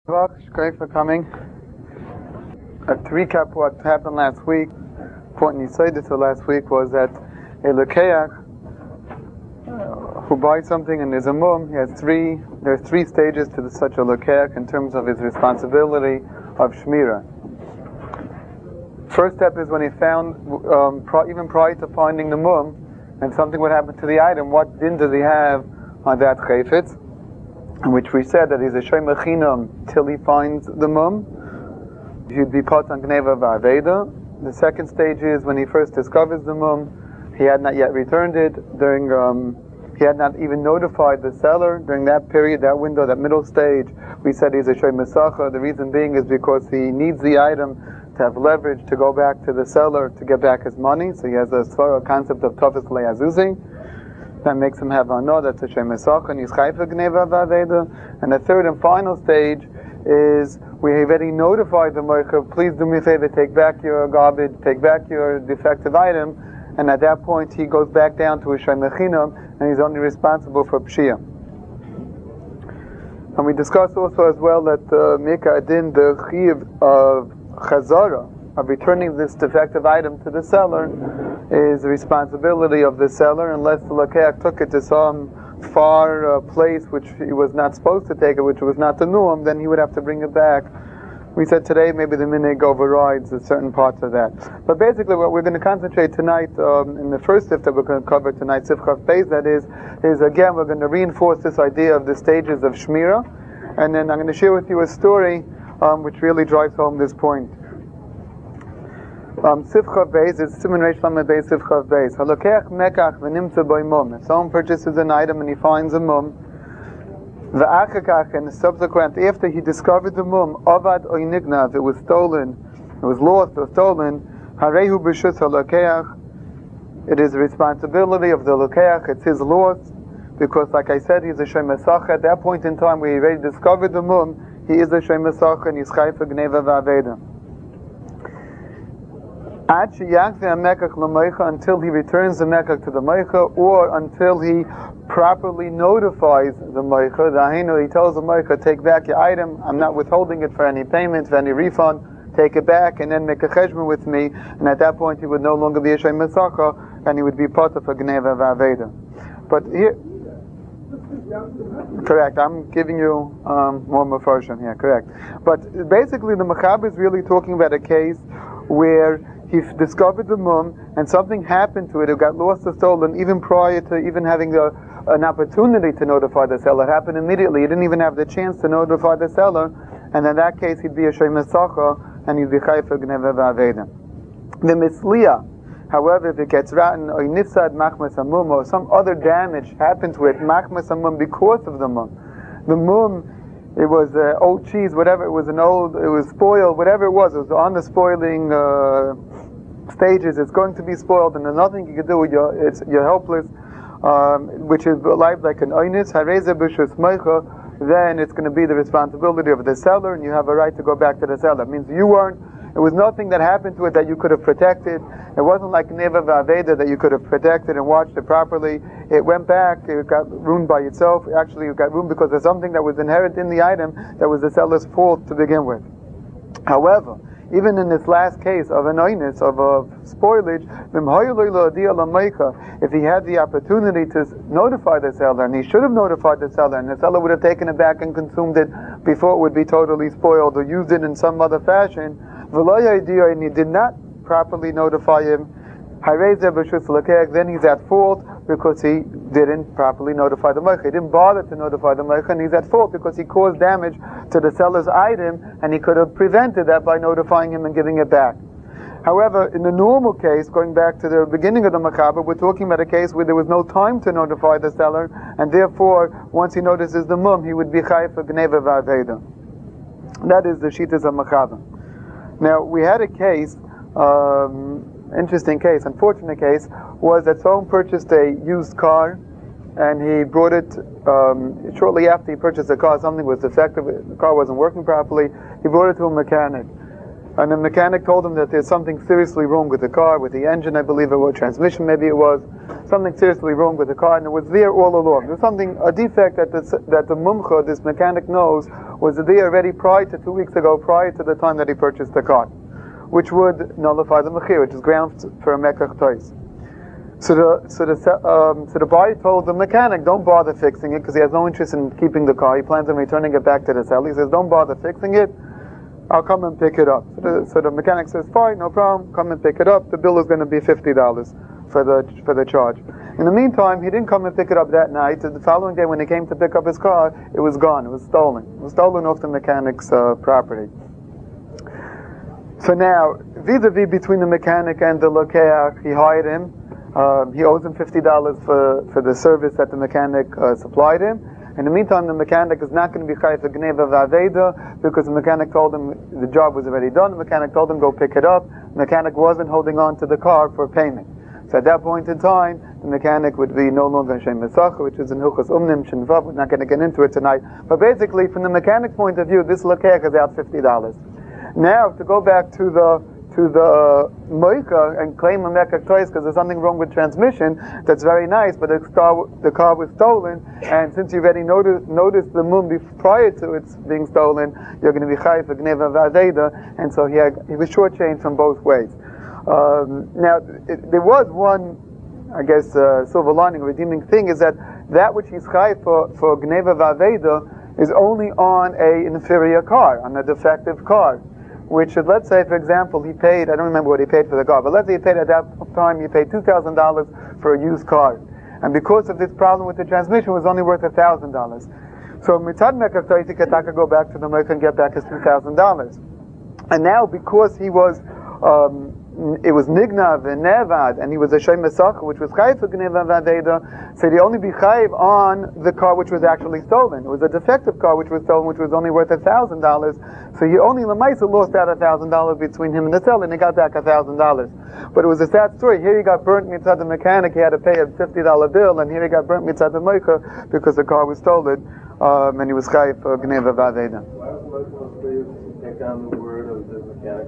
Great for coming. To recap what happened last week, important Yisodah to last week was that a Lekeach who buys something and is a mum, there are three stages to such a Lekeach in terms of his responsibility of Shmira. First step is when he found, even prior to finding the mum, and something would happen to the item, what din does he have on that chayfetz? In which we said that he's a shomer chinam till he finds the mum. He'd be pot on gneva v'aveda. The second stage is when he first discovers the mum, he had not yet returned it. He had not even notified the seller during that period, that window, that middle stage. We said he's a shomer sacha. The reason being is because he needs the item to have leverage to go back to the seller to get back his money. So he has a svara concept of tofes le'azuzi. That makes him have anah, that's a shomer sacha, and he's chayfa gneva v'aveda. And the third and final stage is we already notified the moicha, please do me a favor, take back your garbage, take back your defective item, and at that point he goes back down to a shomer chinam, and he's only responsible for pshia. And we discussed also as well that Mika Adin, the chiv of chazara, of returning this defective item to the seller, is the responsibility of the seller, unless the Lekeach took it to some far place which he was not supposed to take it, which was not the norm, then he would have to bring it back. We said today maybe the minhag overrides certain parts of that. But basically what we're going to concentrate tonight, in the first sif that we're going to cover tonight, Sif Chav Beis, that is again we're going to reinforce this idea of the stages of Shmira, and then I'm going to share with you a story which really drives home this point. Sif Chav Beis is Siman Reish Lamed Beis Sif Chav Beis. Halokeach mekach v'nimtza boi mum. If someone purchases an item and he finds a mum, v'achakach, and subsequent, after he discovered the mum, avad oy nignav, it was stolen, it was lost or stolen, harehu b'shus halokeach, it is the responsibility of the Lekeach, it's his loss, because like I said, he's a shomer sacha. At that point in time where he already discovered the mum, he is a shomer sacha and he's chayfa gneva v'aveda. Until he returns the mekach to the moicha, or until he properly notifies the moicha. He tells the moicha, take back your item, I'm not withholding it for any payment, for any refund, take it back and then make a cheshbon with me, and at that point he would no longer be a shomer sacha and he would be part of a gneva v'aveda. But here, correct, I'm giving you more mafarshim here, correct. But basically the Mechaber is really talking about a case where he discovered the mum and something happened to it, it got lost or stolen even prior to even having an opportunity to notify the seller. It happened immediately, he didn't even have the chance to notify the seller, and in that case he'd be a shomer sacha and he'd be chayfa gneva v'aveda. The misliya, however, if it gets rotten, or nifsad machmas hamum, or some other damage happened to it, machmas hamum, because of the mum. The mum, it was old cheese, whatever, it was spoiled, whatever it was on the spoiling stages, it's going to be spoiled, and there's nothing you can do, you're helpless, which is like an oynis, hareze b'shus moicha, then it's going to be the responsibility of the seller, and you have a right to go back to the seller. It means it was nothing that happened to it that you could have protected. It wasn't like Neva V'Aveda that you could have protected and watched it properly. It went back, it got ruined by itself. Actually, it got ruined because there's something that was inherent in the item that was the seller's fault to begin with. However, even in this last case of an oinus, of spoilage, if he had the opportunity to notify the seller, and he should have notified the seller, and the seller would have taken it back and consumed it before it would be totally spoiled, or used it in some other fashion, and he did not properly notify him, then he's at fault because he didn't properly notify the moicha. He didn't bother to notify the moicha, and he's at fault because he caused damage to the seller's item, and he could have prevented that by notifying him and giving it back. However, in the normal case, going back to the beginning of the Mechaber, we're talking about a case where there was no time to notify the seller, and therefore, once he notices the mum, he would be chayv for gneva v'aveda. That is the shittas of Mechaber. Now, we had a case, interesting case, unfortunate case, was that someone purchased a used car, and he brought it, shortly after he purchased the car, something was defective, the car wasn't working properly, he brought it to a mechanic. And the mechanic told him that there's something seriously wrong with the car, with the engine, I believe it was, transmission maybe it was, something seriously wrong with the car, and it was there all along. There was something, a defect that the mumcha, this mechanic knows, was there already prior to 2 weeks ago, prior to the time that he purchased the car, which would nullify the mechir, which is grounds for a mekach tois. So the buyer told the mechanic, don't bother fixing it, because he has no interest in keeping the car. He plans on returning it back to the seller. He says, don't bother fixing it. I'll come and pick it up. So the mechanic says, fine, no problem, come and pick it up. The bill is going to be $50 for the charge. In the meantime, he didn't come and pick it up that night. The following day, when he came to pick up his car, it was gone. It was stolen. It was stolen off the mechanic's property. So now, vis-a-vis between the mechanic and the lokeach, he hired him. He owes him $50 for the service that the mechanic supplied him. In the meantime, the mechanic is not going to be chayav for gneva v'aveda because the mechanic told him the job was already done. The mechanic told him go pick it up. The mechanic wasn't holding on to the car for payment. So at that point in time, the mechanic would be no longer Shem Mesacha, which is in Hilchos Umnim Shinvav. We're not going to get into it tonight. But basically, from the mechanic's point of view, this lokeach is out $50. Now, to go back to the moika and claim a mekach tois because there's something wrong with transmission, that's very nice, but the car was stolen, and since you've already noticed the mum prior to it being stolen, you're going to be chayav for gneva v'aveda, and so he was shortchanged from both ways. Now, there was one, I guess, silver lining, redeeming thing, is that which he's chayav for gneva v'aveda is only on an inferior car, on a defective car. Which is, let's say, for example, he paid, I don't remember what he paid for the car, but let's say he paid at that time, he paid $2,000 for a used car. And because of this problem with the transmission, it was only worth $1,000. So mitzad mekach tois, he could go back to the merchant and get back his $2,000. And now, because he was, it was nignav and nevad, and he was a shem mesacha, which was chayiv for gneva v'aveda, so he'd only be chayiv on the car which was actually stolen. It was a defective car which was stolen, which was only worth $1,000. So he only lemaisa lost out $1,000 between him and the seller, and he got back $1,000. But it was a sad story. Here he got burnt mitzad the mechanic. He had to pay a $50 bill, and here he got burnt mitzad the moika because the car was stolen, and he was chayiv for gneva v'aveda. Take down the word of the mechanic.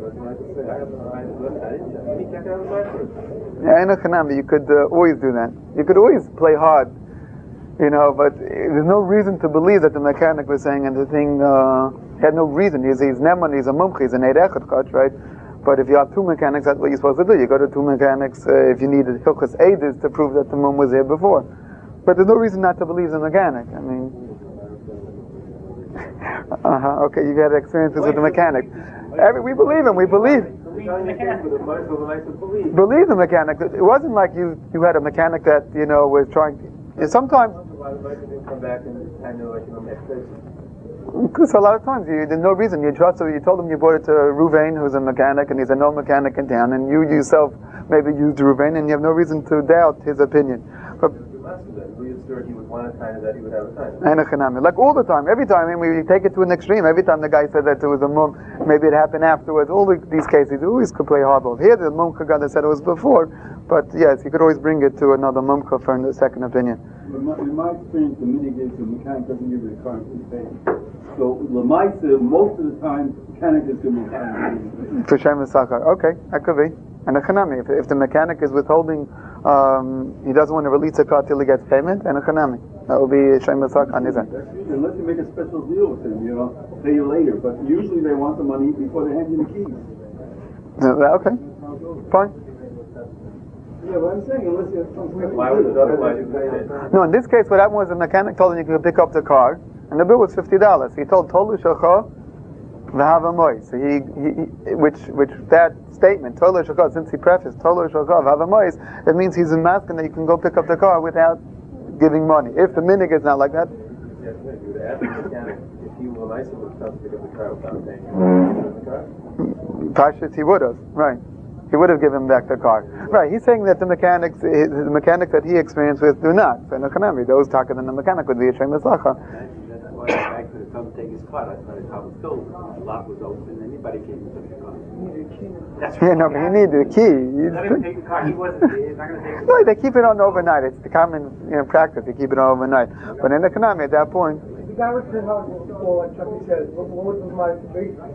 You could always do that. You could always play hard, but there's no reason to believe that the mechanic was saying, and the thing had no reason. He's neman, he's a mumchi, he's an eid echad kach, right? But if you have two mechanics, that's what you're supposed to do. You go to two mechanics if you need hilchos eidos to prove that the mum was there before. But there's no reason not to believe the mechanic. I mean, okay, you've had experiences with the mechanic. We believe him. We believe. Believe the mechanic. It wasn't like you had a mechanic that was trying. Sometimes. Because a lot of times there's no reason. You trust him. You told him you brought it to Ruvain, who's a mechanic, and he's a no mechanic in town, and you yourself maybe used Ruvain, and you have no reason to doubt his opinion. But he would want a time that he would have a time. Like all the time, every time, we take it to an extreme. Every time the guy said that there was a mum, maybe it happened afterwards. All these cases, always could play hardball. Here, the mumka guy that said it was before, but yes, you could always bring it to another mumka for a second opinion. In my experience, the mitigates the mechanic doesn't give you the car in pay. So Lamaisa, most of the time, mechanic is going to be for Shem Sakar. Okay, that could be. And a chanami, if the mechanic is withholding, he doesn't want to release a car till he gets payment, and a chanami. That will be Shem Sakar on his end. Unless you make a special deal with them, pay you later. But usually they want the money before they hand you the keys. Okay, fine. Yeah, but I'm saying unless you have some special Why would it otherwise you pay it? No, in this case, what happened was the mechanic told him you could pick up the car, and the bill was $50. He told Tolu Shacha v'havamoy. So which that statement, Tolu Shacha, since he prefaced Tolu Shacha v'havamoy, it means he's in masking that you can go pick up the car without giving money. If the minig is not like that. Yes, you would ask the mechanic if he will nicer would come to pick up the car without paying the car. Pashas, he would have, right. He would have given back the car. Right, he's saying that the mechanics that he experienced with do not. So no kanami, those talking than the mechanic would be a shem mesacha. That's why the guy could have come to take his car. That's why the car was stolen. The lot was open, anybody came and took the car. That's Yeah, no, but you need the key. Let him take the car. He wasn't. He's not going to take the No, car. they keep it on overnight. It's the common practice. They keep it on overnight. But in the kanami, at that point. The guy was saying how, like Chucky said, what would my be?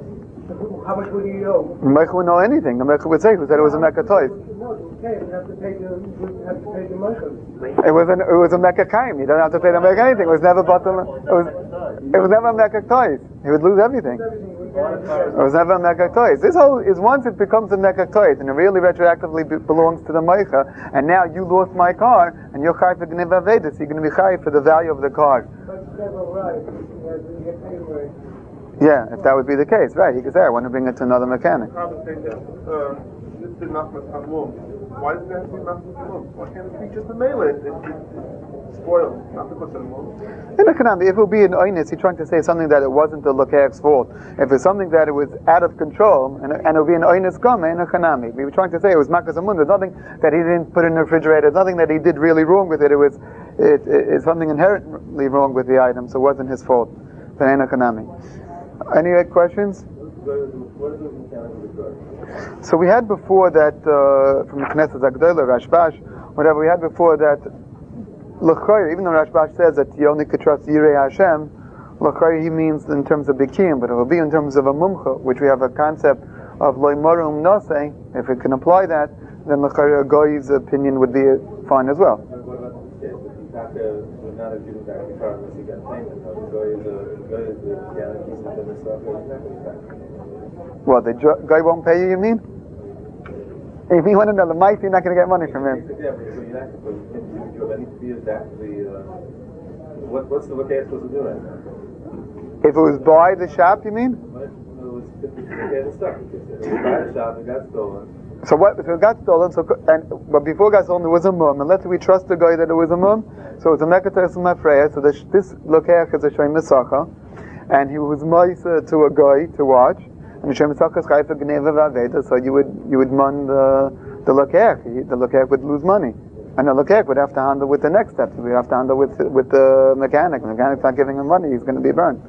How much would he owe? The Meicha would know anything. The Meicha would say who said it was a Mecca toys. No, okay, you have to pay the Meicha. It was a Mecca kaim. You don't have to pay the Mecca anything. It was never batal. It was never a Mecca toys. He would lose everything. It was never a Mecca toys. This whole is once it becomes a Mecca toys and it really retroactively belongs to the Meicha, and now you lost my car and you're chai for Gneva Vedas, so you're going to be chai for the value of the car. Yeah, if that would be the case, right? He could say, I want to bring it to another mechanic. Why does it have to be Machmas? Why can't it be just a melee? It's spoiled, not the Kusan. In a Kanami, if it would be an Oinus, he's trying to say something that it wasn't the Lokech's fault. If it's something that it was out of control, and it would be an Oinus Gama in a Kanami. We were trying to say it was Makas Amun. There's nothing that he didn't put in the refrigerator. There's nothing that he did really wrong with it. It's something inherently wrong with the item, so it wasn't his fault. Then in a Kanami. Any questions? So we had before that from the Knesset Agdola, Rashbash, whatever we had before that. L'chayr, even though Rashbash says that you only could trust Yirei Hashem, l'chayr he means in terms of bikim, but it will be in terms of a mumcha, which we have a concept of loy marum nosei. If it can apply that, then l'chayr a goy's opinion would be fine as well. Well, the guy won't pay you mean? If you want to know the might, you're not going to get money from him. What's the Lokech supposed to do right now? If it was by the shop, you mean? So what? So it got stolen. But before it got stolen, there was a mum. And let's say we trust the guy that it was a mum. So it's a mekates mafreya. So this Lokech is a shem mesacha, and he was ma'isa to a guy to watch. And shem mesacha is chai for gneva v'aveda. So you would man the Lokech. The Lokech would lose money, and the Lokech would have to handle with the next step. We'd have to handle with the mechanic. The mechanic's not giving him money. He's going to be burned.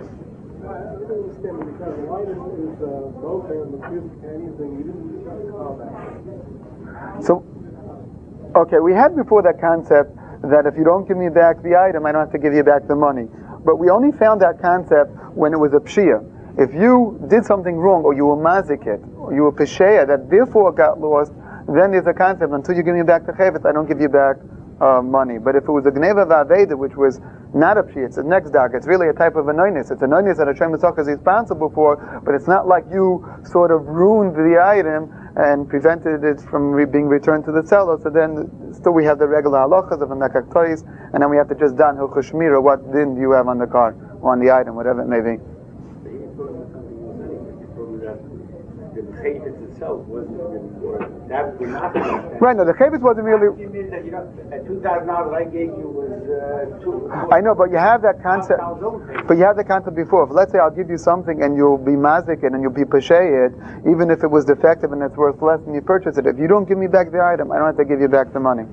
So, okay, we had before that concept that if you don't give me back the item, I don't have to give you back the money. But we only found that concept when it was a pshia. If you did something wrong, or you were mazikit, or you were pesheya, that therefore got lost, then there's a concept, until you give me back the chevet, I don't give you back money. But if it was a gneva v'aveda, which was not a pshia, it's the next dark, it's really a type of anoinus. It's an anoinus that a Shem Mitzvah is responsible for, but it's not like you sort of ruined the item and prevented it from being returned to the seller. So then still we have the regular halachas of a mekak tois, and then we have to just dan hilchos shmira, what din do you have on the car, or on the item, whatever it may be. Itself wasn't really that was not right, no, the chavis wasn't really. You mean that $2,000 that I gave you was I know, but you have that concept. But you have the concept before. If, let's say I'll give you something and you'll be mazik it and you'll be peshay it, even if it was defective and it's worth less than you purchase it. If you don't give me back the item, I don't have to give you back the money.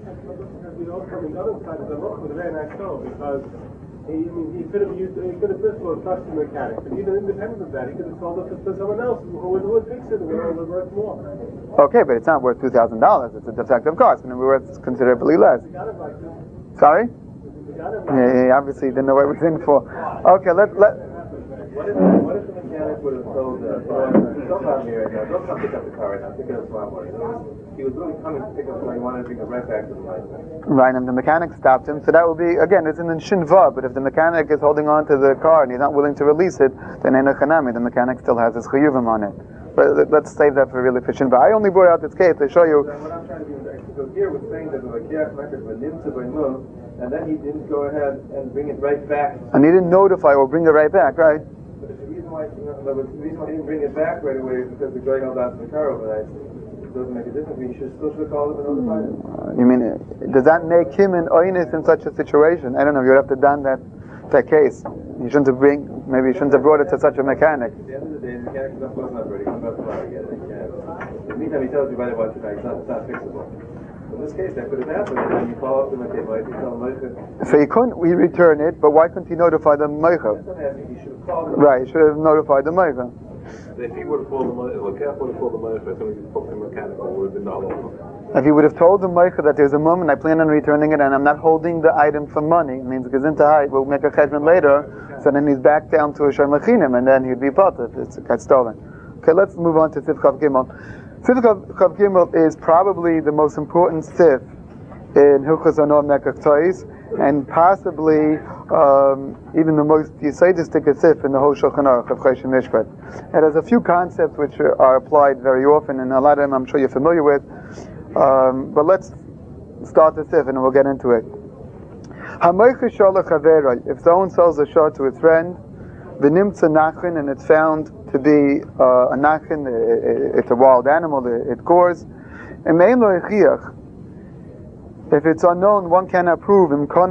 Because he could have first of all trusted the mechanic, but even independent of that, he could have sold it to someone else who would fix it and it was worth more. Okay, but it's not worth $2,000. It's a defective car. It's going to be worth considerably less. Sorry? Yeah, obviously you didn't know what it was in for. Okay, let. What if the mechanic would have told don't come here right now, don't come pick up the car right now, pick it up tomorrow morning. He was really coming to pick up the car, he wanted to bring it right back to the license. Right, and the mechanic stopped him, so that would be, again, it's in shinva, but if the mechanic is holding on to the car and he's not willing to release it, then in a chanami, the mechanic still has his chiyuvim on it. But let's save that for really for shinva. I only brought out this case to show you. What I'm trying to do is so here was saying that the Lakiach Mekach V'nimtza B'num, and then he didn't go ahead and bring it right back. And he didn't notify or bring it right back, right? But the reason why he didn't bring it back right away is because the guy held on to the car overnight. It doesn't make a difference. We should call him and notify him. You mean, does that make him an oinus in such a situation? I don't know. You'd have to done that case. You shouldn't have maybe you shouldn't have brought it to such a mechanic. At the end of the day, the mechanic is not ready. Come back tomorrow again. In the meantime, he tells you right about tonight. It's not fixable. In this case, that could have happened. And then you call up to him and say, so he couldn't return it, but why couldn't he notify the meicha? He should have called him. Right, he should have notified the meicha. If he would have called the money, would have called the money for somebody to spoke to the mechanic, it would have been all over. If he would have told the meicha that there's a mum and I plan on returning it and I'm not holding the item for money, it means Gezinta we'll make a cheshbon later, so then he's back down to a shem lechinim and then he'd be potter if it got stolen. Okay, let's move on to Sif Chav Gimel. Sif Chav Gimel is probably the most important Sif in Hilchos Hanor Mekach Tois, and possibly even the most Yisaidistic Sif in the whole Shulchan Aruch of Choshen Mishpat. It has a few concepts which are applied very often, and a lot of them I'm sure you're familiar with. But let's start the Sif and we'll get into it. If someone sells a shor to his friend, the nimtza nachin, and it's found to be a nachin, it's a wild animal, it gores. If it's unknown, one cannot prove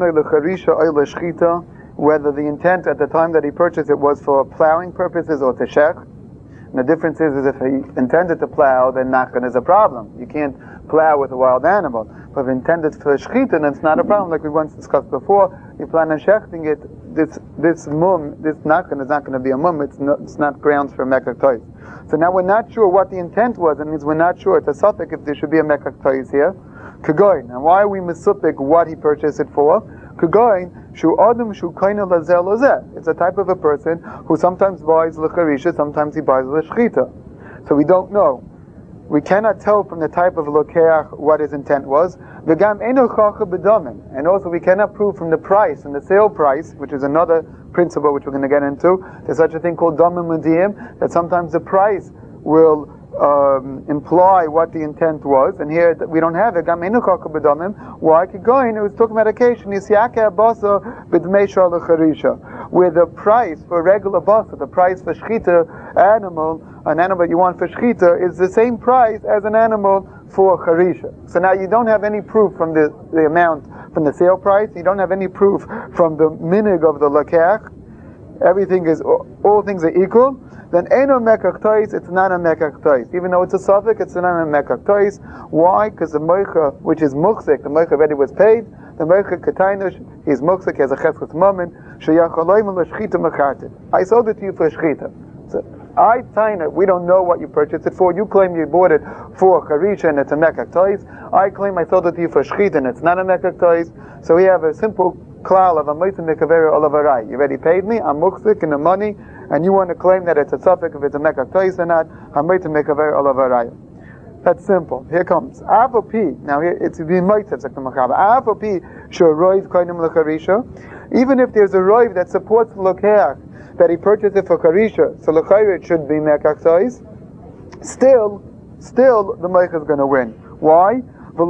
whether the intent at the time that he purchased it was for plowing purposes or to shech. And the difference is if he intended to plow, then nachin is a problem. You can't plow with a wild animal. But if intended for shechita, then it's not a problem. Like we once discussed before, you plan on shechting it, this nachin is not going to be a mum. It's not grounds for mekach tois. So now we're not sure what the intent was. It means we're not sure. It's a suffix if there should be a mekach tois here. Kagoin. Now why are we misupik what he purchased it for? Kagoin, shu adam shu kaina lazel lozeh. It's a type of a person who sometimes buys l'charisha, sometimes he buys l'shchita. So we don't know. We cannot tell from the type of lokeach what his intent was. V'gam eno chacha b'damin. And also we cannot prove from the price, and the sale price, which is another principle which we're going to get into. There's such a thing called damim mediyim, that sometimes the price will imply what the intent was, and here we don't have it. Why? Going, it was talking about occasion. Where the price for regular basa, the price for shchita animal, an animal you want for shchita, is the same price as an animal for charisha. So now you don't have any proof from the amount from the sale price. You don't have any proof from the minig of the lakach. Everything is, all things are equal. Then Eino Mekach Tois, it's not a Mekach Tois. Even though it's a suffix, it's not a Mekach Tois. Why? Because the Moicha, which is Muchzik, the Moicha already was paid. The Moicha Ketainush, he's Muchzik, he has a Cheskos Moment. Sheyachaloim l'shchita mechartit. I sold it to you for shchita. So I taina, we don't know what you purchased it for. You claim you bought it for charisha and it's a Mekach Tois. I claim I sold it to you for shchita and it's not a Mekach Tois. So we have a simple klal of a Moitzim Mekavera Olavarai. You already paid me, I'm Muchzik in the money, and you want to claim that it's a suffix if it's a mekach tois or not. That's simple. Here comes Avopi. Now here it's being moitzev like the machaba. Avopi shoroiv koinim lecharisha. Even if there's a roiv that supports the lokeach that he purchased it for charisha, so l'chayre it should be mekach tois. Still the moich is going to win. Why?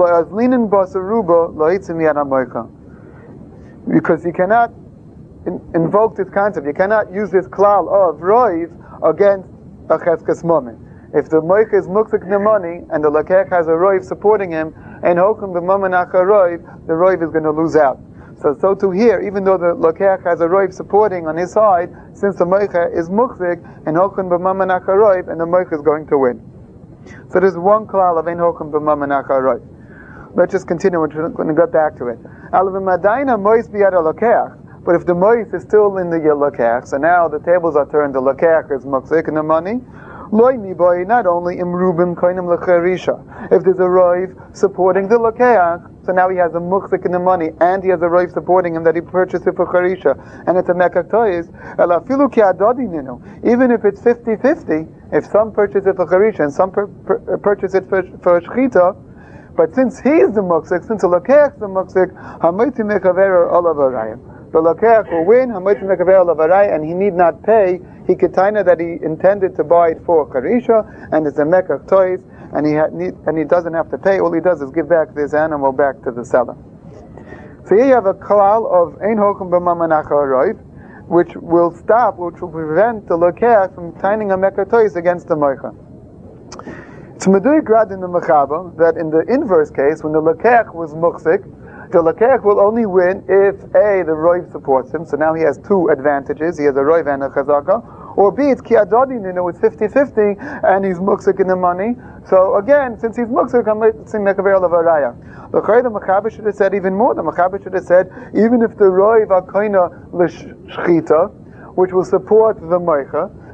Because you cannot invoke this concept. You cannot use this klal of roiv against a cheskes moment. If the moich is muksik the money and the lakech has a roiv supporting him, and hokum b'mamanach roiv, the roiv is going to lose out. So too here, even though the lakech has a roiv supporting on his side, since the moich is muksik and hokum b'mamanach roiv, and the moich is going to win. So there's one klal of ein hokum b'mamanach roiv. Let's just continue. We're going to get back to it. Alavimadayna mois biyad lakech. But if the mois is still in the lakach, so now the tables are turned, the lakach is muksik in the money. Loimi boy, not only imrubim koinim lecharisha. If there's a roiv supporting the lakach, so now he has a muksik in the money, and he has a roiv supporting him that he purchased it for charisha, and it's a mekach tois. Elafilu ki adodi ninu. Even if it's 50-50, if some purchase it for charisha and some purchase it for shchita, but since he's the muksik, since the lakach is the muksik, hamaiti mekavera olavarayim. The lakach will win, and he need not pay. He ketaina that he intended to buy it for charisha, and it's a mekach tois, and he doesn't have to pay. All he does is give back this animal back to the seller. So here you have a klal of ein hokum b'mamanach roiv, which will prevent the lakach from taining a mekach tois against the moicha. It's meduyik rad in the mechaba that in the inverse case, when the lakach was muksik, the lakach will only win if A, the roiv supports him, so now he has two advantages, he has a roiv and a chazaka, or B, it's ki adodi ninu, it's 50-50, and he's muksik in the money, so again, since he's muksik, I'm saying mekaver lavaraya. The Mechaber should have said even more, the Mechaber should have said, even if the roiv are koina l'shchita, which will support the moicha,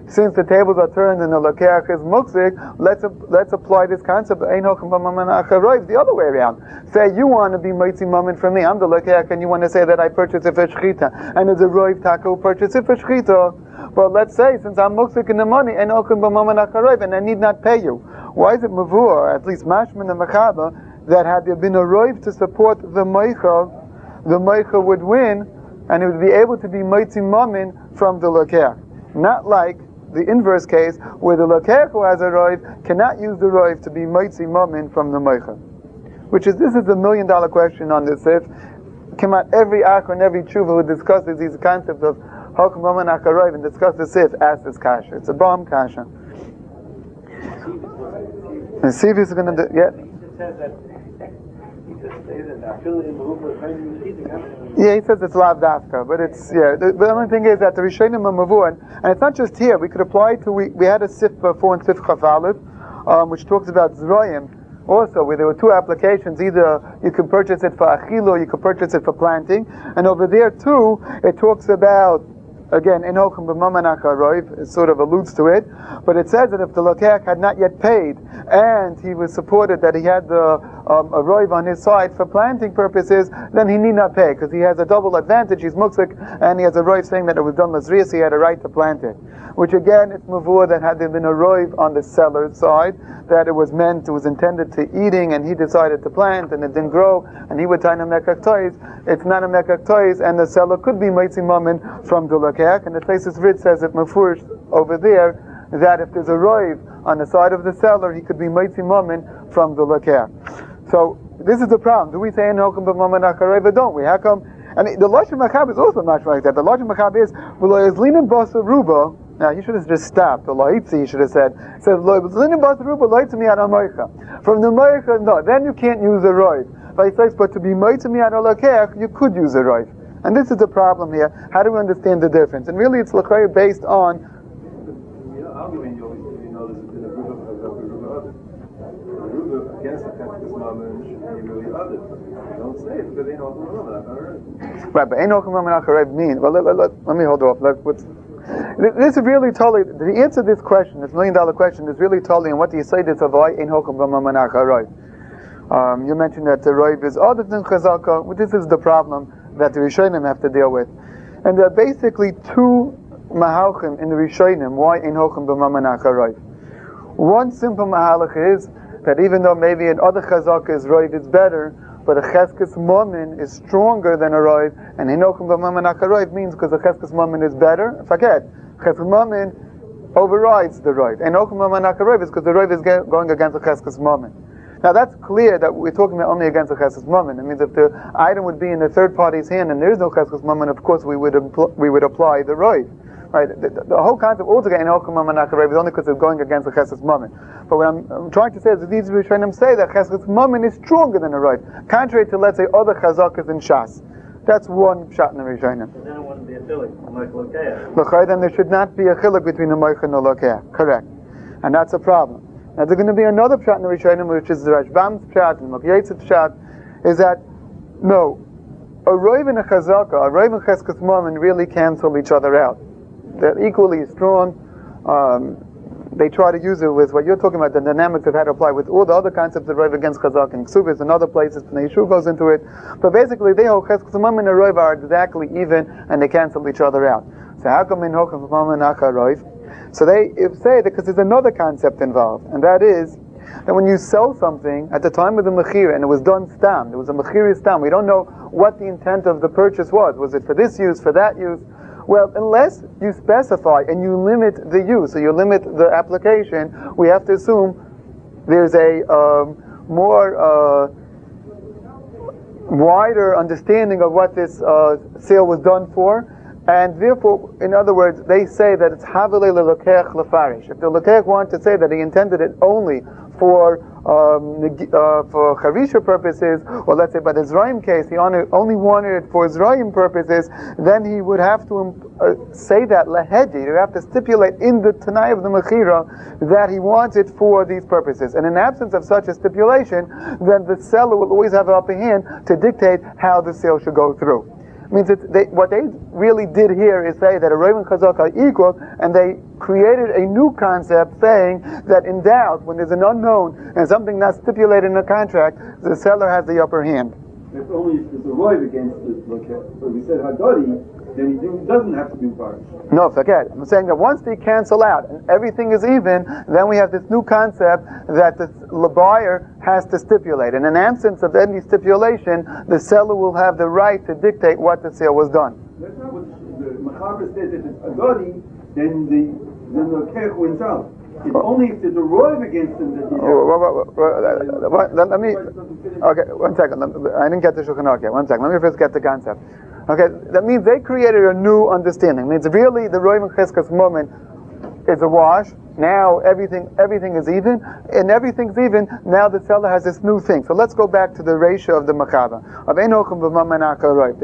since the tables are turned and the Lakeach is Mukzik, let's apply this concept of Ein Hokum B'Mammon Acharoiv the other way around. Say you want to be Moitzi Mammon from me, I'm the Lakeach, and you want to say that I purchased it for Shechita, and it's a Roiv Taka who purchased it for Shechita. Well, let's say, since I'm Mukzik in the money, Ein Hokum B'Mammon Acharoiv, and I need not pay you. Why is it Mavur, at least Mashman and Mechaba, that had there been a Roiv to support the Meicha would win, and it would be able to be Moitzi Mammon from the Lakeach. Not like the inverse case, where the Lakeach who has a Roiv cannot use the Roiv to be Moitzi Mammon from the Meicha. This is the $1 million question on this Sif. Come out every Akar and every Tshuva who discusses these concepts of Hokum B'Mammon Acharoiv and discuss the Sif, asks this kasha. It's a bomb kasha. And Sif is going to do, yeah. Yeah, he says it's Lav Dafka, but it's, yeah. The only thing is that the Rishonim are Mavur, and it's not just here. We could apply it to, we had a Sif 4 and Sif Chaf Aleph, which talks about Zroyim, also, where there were two applications. Either you could purchase it for Achilo, or you could purchase it for planting, and over there too, it talks about, again, Ein Hokum B'Mammon Acharoiv, it sort of alludes to it, but it says that if the Lakeach had not yet paid, and he was supported that he had a roiv on his side for planting purposes, then he need not pay, because he has a double advantage. He's mukzik, and he has a roiv saying that it was done Lazriya, so he had a right to plant it. Which again, it's mavur that had there been a roiv on the seller's side, that it was intended to eating, and he decided to plant, and it didn't grow, and he would tie a mekach toys. It's not a mekach toys, and the seller could be Moitzi Mammon from the Lakeach, and the Taisus Rid says it mafurish over there, that if there's a roiv on the side of the seller, he could be Moitzi Mammon from the Lakeach. So, this is the problem. Do we say Ein Hokum B'Mammon Acharoiv or don't we? How come? And the Lashon Machab is also not like that. The Lashon Machab is, V'lo Yizlinim Basa Ruba. Now, he should have just stopped. The La'itzi, he should have said, V'lo Yizlinim Basa Ruba, La'itzi Miyad HaMoicha. From the Moicha, no, then you can't use a roiv. But to be Moitzi Miyad HaLakeach, you could use a roiv. And this is the problem here. How do we understand the difference? And really, it's L'chayr based on argument, you notice in the group of others. The group against the Pesach's Mammon should be really others. You don't say it because they know Hokum B'Mammon Acharoiv. Right, but Ein Hokum B'Mammon Acharoiv mean. Well, let me hold off. This is really totally, the answer to this question, this $1 million question, is really totally on what the Yisayis of Ein Hokum B'Mammon Acharoiv. You mentioned that the Roiv is other than Chazaka. This is the problem that the Rishonim have to deal with. And there are basically two mahalchim in the Rishonim, why Ein Hokum B'Mammon Acharoiv. One simple mahalach is that even though maybe in other chazakas Roiv is better, but a Cheskes Mammon is stronger than a Roiv, and Ein Hokum B'Mammon Acharoiv means because the Cheskes Mammon is better. Forget, Cheskes Mammon overrides the Roiv. Ein Hokum B'Mammon Acharoiv is because the Roiv is going against the Cheskes Mammon. Now that's clear that we're talking about only against the Cheskes Mammon. It means if the item would be in the third party's hand and there is no Cheskes Mammon, of course we would apply the Roiv. Right? The whole concept altogether in Hokum B'Mammon Acharoiv is only because it's going against the Cheskes Mammon. But what I'm trying to say is that these Rishonim say that Cheskes Mammon is stronger than a Roiv, contrary to, let's say, other Chazakas in Shas. That's one shot in the Rishonim. Then it wouldn't be a chiluk, like Lakeach. L'chayr, then there should not be a chiluk between the Moich and the Lakeach. Correct. And that's a problem. Now there's going to be another pshat in the Rishonim, which is the Rashbam's pshat and Mokyetz's pshat, is that, no, a Roiv and a Chazaka, a Roiv and Cheskes Mammon really cancel each other out. They're equally strong. They try to use it with what you're talking about, the dynamics of how to apply with all the other concepts of Roiv against Chazak and Ksubis and other places, and the Yeshu goes into it. But basically, they hold Cheskes Mammon and Roiv are exactly even, and they cancel each other out. So how come in Hokum B'Mammon Acharoiv? So they say that because there's another concept involved, and that is that when you sell something at the time of the mechira and it was done stam, it was a mechira stam, we don't know what the intent of the purchase was. Was it for this use, for that use? Well, unless you specify and you limit the use, so you limit the application, we have to assume there's a more wider understanding of what this sale was done for. And therefore, in other words, they say that it's Havilei L'Lokech L'Farish. If the Lokech wanted to say that he intended it only for Charisha purposes, or let's say by the Zrayim case, he only wanted it for Zrayim purposes, then he would have to say that Lahedi, he would have to stipulate in the Tanai of the Mechira that he wants it for these purposes. And in absence of such a stipulation, then the seller will always have an upper hand to dictate how the sale should go through. means what they really did here is say that a Rov and Chazaka are equal, and they created a new concept saying that in doubt, when there's an unknown and something not stipulated in a contract, the seller has the upper hand. If only if there's a Rov against it, but we said Hadari, then he doesn't have to do Parish. No, forget it. I'm saying that once they cancel out and everything is even, then we have this new concept that the buyer has to stipulate. And in absence of any stipulation, the seller will have the right to dictate what the sale was done. That's not what the Machaber says. If it's Hadari, then the Kech wins out. It's only if there's a Rov against him that let me. Okay, 1 second. I didn't get the Shulchan Aruch yet. 1 second. Let me first get the concept. Okay, that means they created a new understanding. It means really the Rov and Cheskas moment is a wash. Now everything is even, and everything's even. Now the seller has this new thing. So let's go back to the ratio of the Machaber of Enochim b'Mamanaka Rov.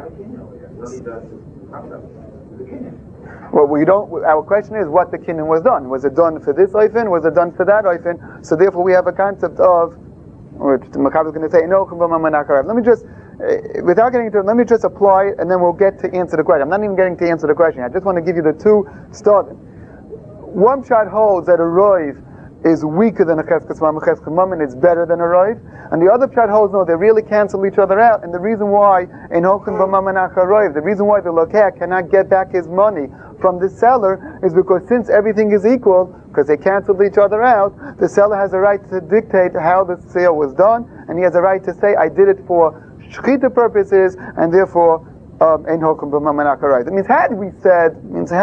Well, we don't. Our question is what the kinyan was done. Was it done for this oifen? Was it done for that oifen? So therefore, we have a concept of, which the Machaber is going to say, Enochim b'Mamanaka Rov. Let me just. Without getting into it, let me just apply it, and then we'll get to answer the question. I'm not even getting to answer the question. I just want to give you the two starting. One shot holds that a Rov is weaker than a Cheskas Mammon, it's better than a Rov. And the other shot holds, no, they really cancel each other out. And the reason why, in Hochen B'Mamanach HaRov, the reason why the Lokeh cannot get back his money from the seller is because since everything is equal, because they canceled each other out, the seller has a right to dictate how the sale was done, and he has a right to say, I did it for shechita purposes, and therefore, ein hokum b'mamanach harayv. That means had we said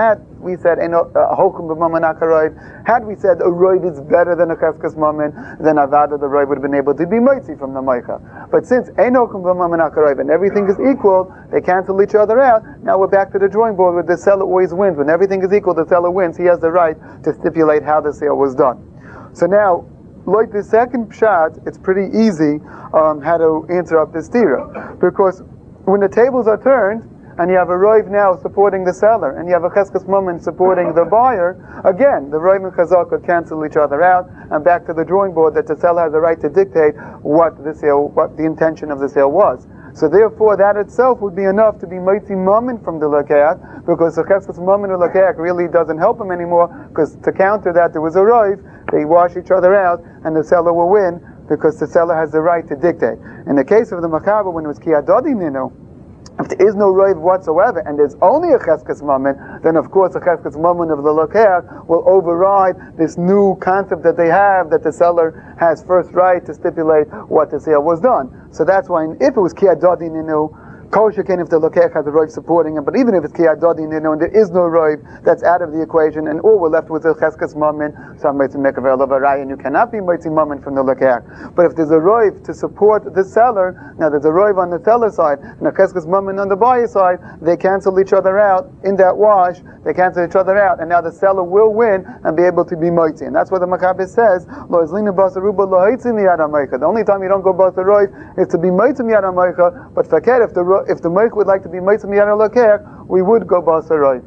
hokum b'mamanach harayv, had we said a roiv is better than a cheskas mammon, then avada the roiv would have been able to be moitzi from the moicha. But since ein hokum b'mamanach harayv and everything is equal, they cancel each other out. Now we're back to the drawing board where the seller always wins. When everything is equal, the seller wins. He has the right to stipulate how the sale was done. So now, like the second pshat, it's pretty easy how to answer up this tira, because when the tables are turned and you have a Rov now supporting the seller and you have a Cheskas Mammon supporting the buyer, again the Rov and Chazaka cancel each other out, and back to the drawing board that the seller has a right to dictate what the intention of the sale was. So therefore that itself would be enough to be Moitzi Mammon from the Lokeh, because the Cheskas Mammon or Lokeh really doesn't help him anymore, because to counter that there was a Rov, they wash each other out and the seller will win, because the seller has the right to dictate. In the case of the Machaber, when it was Kiyadodi Ninu, if there is no Rov whatsoever and there's only a Cheskas Mammon, then of course the Cheskas Mammon of the Lokeh will override this new concept that they have, that the seller has first right to stipulate what the sale was done. So that's why if it was Kiyadodi Ninu, Kol Shekin if the Lokeh has a Rov supporting him, but even if it's Kiyadodi Ninu and there is no Rov, that's out of the equation, and all we're left with is Cheskas Mammon, so I'm going to make a Ve'alav and you cannot be Moitzi Mammon from the Lokeh. But if there's a Rov to support the seller, now there's a Rov on the seller side and a Cheskas Mammon on the buyer side, they cancel each other out in that wash, they cancel each other out, and now the seller will win and be able to be Moitzi. And that's what the Machaber says, Lo Izlina Basaruba Lo Haitzim Miyad HaMoicha. The only time you don't go Basa Rov is to be Moitzi Miyad HaMoicha, but Fakir, if the Moich would like to be Moitzi Miyad HaLokeh, we would go Basa Rov.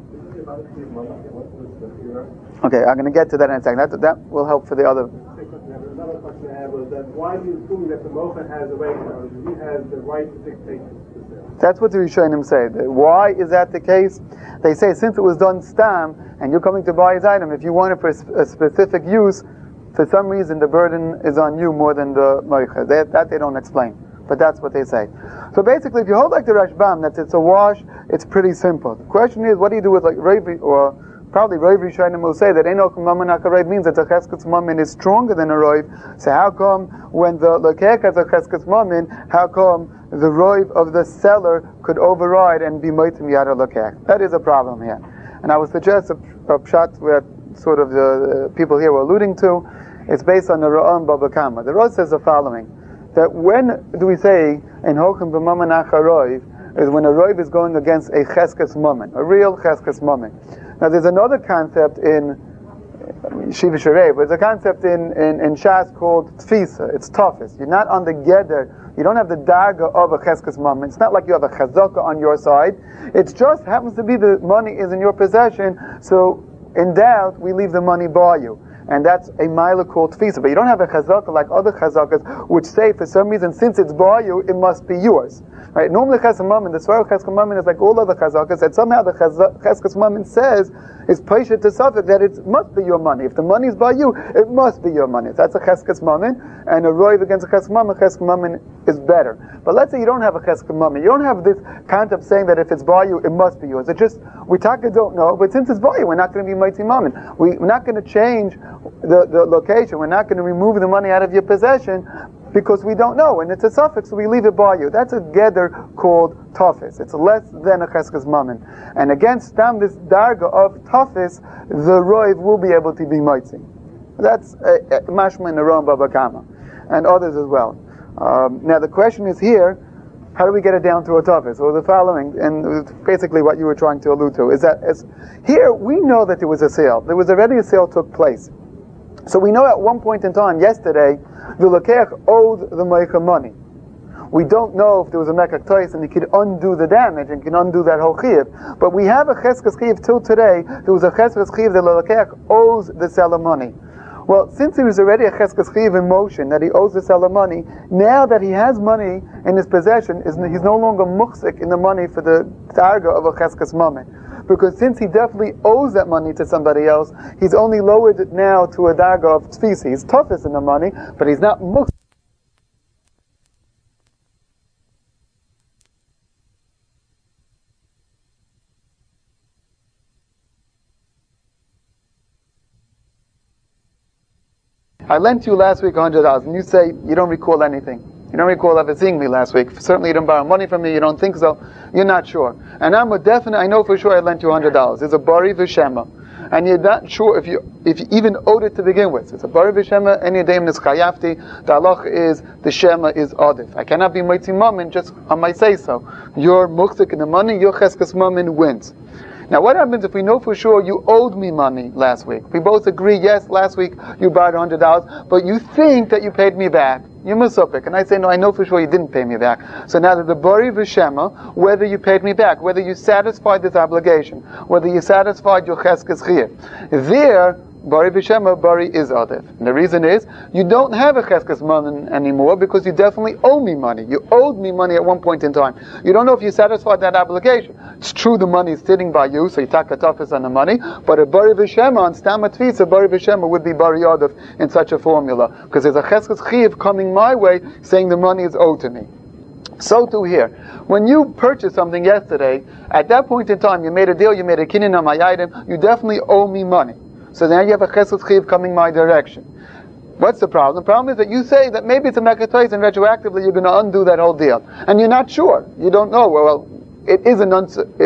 Okay, I'm going to get to that in a second. That will help for the other. Another question I had was that why do you assume that the Mocha has a right to, he has the right to dictate the sale? That's what the Rishonim say. Why is that the case? They say since it was done stam, and you're coming to buy his item, if you want it for a specific use, for some reason the burden is on you more than the Mocha. That they don't explain. But that's what they say. So basically, if you hold like the Rashbam, that it's a wash, it's pretty simple. The question is, what do you do with like Ravi, or probably Rav Rishonim will say that Enoch Mamanach HaRov means that the Cheskas Mammon is stronger than a Rov. So how come when the Lokeh has a Cheskas Mammon, how come the Rov of the seller could override and be Moitzi Miyad HaLokeh? That is a problem here. And I would suggest a pshat where sort of the people here were alluding to, it's based on the Ra'am Baba Kama. The Ra'am says the following, that when do we say in Hokum b'Mamanach HaRov is when a Rov is going against a Cheskas Mammon, a real Cheskas Mammon. Now there's another concept in Shiva Sharei, but there's a concept in Shas called Tfisa. It's toughest. You're not on the Geder. You don't have the Daga of a Cheskas Mammon. It's not like you have a Chazaka on your side. It just happens to be the money is in your possession, so in doubt, we leave the money by you. And that's a mila called Tfisa. But you don't have a Chazaka like other Chazakas, which say for some reason, since it's by you, it must be yours. Right? Normally cheskes mammon, the svara cheskes mammon is like all other chazakas, and somehow the cheskes mammon says, is paishet to suffer that it must be your money. If the money is by you, it must be your money. That's a cheskes mammon, and a roiv against a cheskes mammon is better. But let's say you don't have a cheskes mammon. You don't have this concept saying that if it's by you, it must be yours. It's just, we taka don't know, but since it's by you, we're not going to be mighty mammon. We're not going to change the location. We're not going to remove the money out of your possession because we don't know, and it's a suffix, so we leave it by you. That's a gather called tafis. It's less than a cheskes mammon. And against them, this darga of tafis, the roiv will be able to be mighty. That's mashma in the Ram Baba Kama, and others as well. Now the question is here, how do we get it down to a tafis? Or the following, and basically what you were trying to allude to, is that here we know that there was a sale. There was already a sale took place. So we know at one point in time, yesterday, the Lekech owed the Meicha money. We don't know if there was a Mekach Tois and he could undo the damage and can undo that whole Chiv. But we have a Cheskes Chiv till today. There was a Cheskes Chiv that the Lekech owes the seller money. Well, since there was already a Cheskes Chiv in motion that he owes the seller money, now that he has money in his possession, he's no longer muksik in the money for the targa of a Cheskes Mammon. Because since he definitely owes that money to somebody else, he's only lowered it now to a darga of tfisi. He's toughest in the money, but he's not muksik. I lent you last week $100, and you say you don't recall anything. You don't recall ever seeing me last week. Certainly you didn't borrow money from me, you don't think so. You're not sure. And I'm a definite, I know for sure I lent you $100. It's a bari v'shema. And you're not sure if you even owed it to begin with. It's a bari v'shema, any day in this chayafti. The halach is, the shema is adif. I cannot be mighty mammon just on my say so. You're muksik in the money, your cheskes mammon wins. Now what happens if we know for sure you owed me money last week? We both agree, yes, last week you borrowed $100, but you think that you paid me back. You're musopik. And I say, no, I know for sure you didn't pay me back. So now that the bari v'shema, whether you paid me back, whether you satisfied this obligation, whether you satisfied your cheskes chiyuv, there, bari v'shema, bari is adif. And the reason is, you don't have a cheskes mammon anymore because you definitely owe me money. You owed me money at one point in time. You don't know if you satisfied that obligation. It's true the money is sitting by you, so you take a tafis on the money, but a bari v'shema on stam atvisa, bari v'shema would be bari adif in such a formula. Because there's a cheskes chiyuv coming my way saying the money is owed to me. So too here. When you purchased something yesterday, at that point in time you made a deal, you made a kinyan on my item, you definitely owe me money. So now you have a cheskes chiyuv coming my direction. What's the problem? The problem is that you say that maybe it's a mekatois and retroactively you're going to undo that whole deal. And you're not sure. You don't know. Well, it is an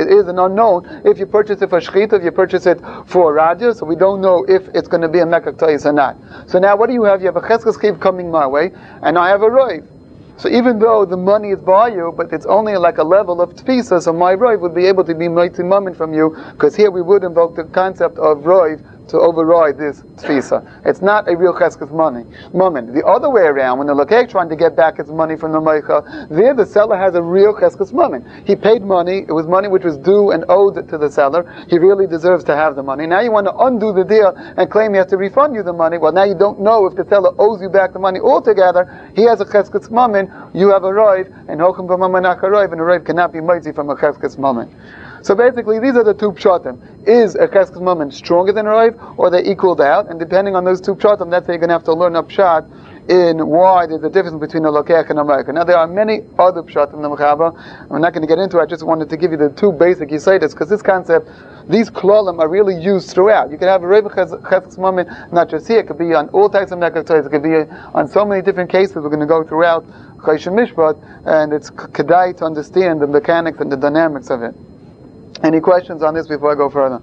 unknown if you purchase it for shchita, if you purchase it for raja, so we don't know if it's going to be a mekatois or not. So now what do you have? You have a cheskes chiyuv coming my way, and I have a roiv. So even though the money is by you, but it's only like a level of tfisa, so my roiv would be able to be mighty mammon from you, because here we would invoke the concept of roiv to override this tfisa. It's not a real cheskes mammon. The other way around, when the lokek trying to get back his money from the meicha, there the seller has a real cheskes mammon. He paid money, it was money which was due and owed to the seller. He really deserves to have the money. Now you want to undo the deal and claim he has to refund you the money. Well, now you don't know if the seller owes you back the money altogether. He has a cheskes mammon, you have a roiv, and hokum b'mamanach a roiv, and a roiv cannot be mighty from a cheskes mammon. So basically, these are the two pshatim. Is a cheskes mammon stronger than a roiv, or they equaled out? And depending on those two pshatim, that's how you're going to have to learn a pshat in why there's a difference between a lokech and a meika. Now there are many other pshatim in the Mechaber. I'm not going to get into it. I just wanted to give you the two basic yisaitis, because this concept, these klolim are really used throughout. You can have a roiv cheskes mammon not just here. It could be on all types of mekach. It could be on so many different cases. We're going to go throughout Choshen Mishpat, and it's kedai to understand the mechanics and the dynamics of it. Any questions on this before I go further?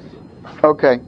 Okay.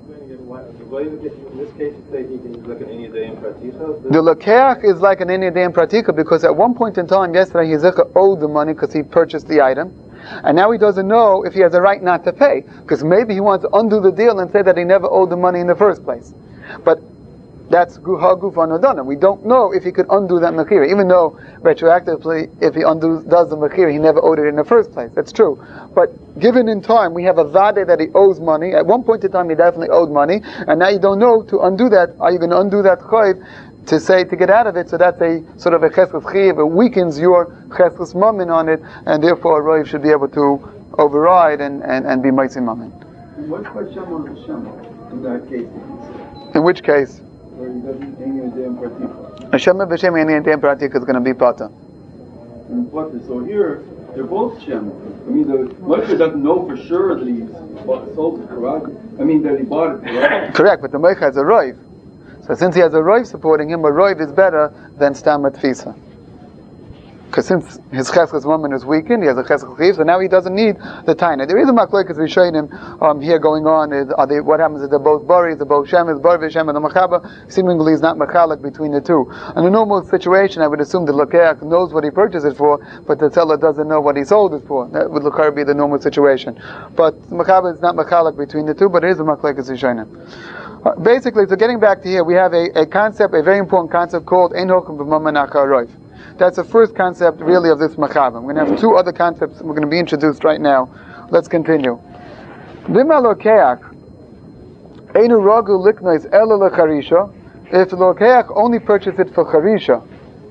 In this case, you say he can look at any day in pratika? The lokeach is like an any day in pratika because at one point in time, yesterday, Yizikah owed the money because he purchased the item. And now he doesn't know if he has a right not to pay. Because maybe he wants to undo the deal and say that he never owed the money in the first place. But that's haguf anodana. We don't know if he could undo that mechira, even though retroactively, if he does the mechira, he never owed it in the first place. That's true. But given in time, we have a vade that he owes money. At one point in time, he definitely owed money, and now you don't know to undo that. Are you going to undo that chayv to get out of it, so that's a sort of a cheskas chiv. It weakens your cheskas mammon on it, and therefore a roiv should be able to override and be meitzim mammon. What's Hashem on Hashem in that case? In which case? Where he doesn't hang in damn pratika. Hashem v'Shem and damn pratika is going to be pata. So here, they're both Shem. I mean, the Moshe doesn't know for sure that he sold it correct. I mean, that he bought it correct. Correct, but the Meicha has a roiv. So since he has a roiv supporting him, a roiv is better than stam tfisa. Because since his cheskas woman is weakened, he has a cheskas chiv, so now he doesn't need the taina. There is a machlokes rishonim here going on. What happens is they're both boris, they're both shemes, bor v'shem, and the machaba seemingly is not machalik between the two. In a normal situation, I would assume the lokeach knows what he purchased it for, but the seller doesn't know what he sold it for. That would be the normal situation. But the machaba is not machalik between the two, but it is a machlokes rishonim. Basically, so getting back to here, we have a concept, a very important concept called ein hokum b'mammon achar roiv. That's the first concept, really, of this machaba. We're going to have two other concepts we're going to be introduced right now. Let's continue. B'ma lokeach einu ragu liknois ela lecharisha. If the lokeach only purchased it for charisha,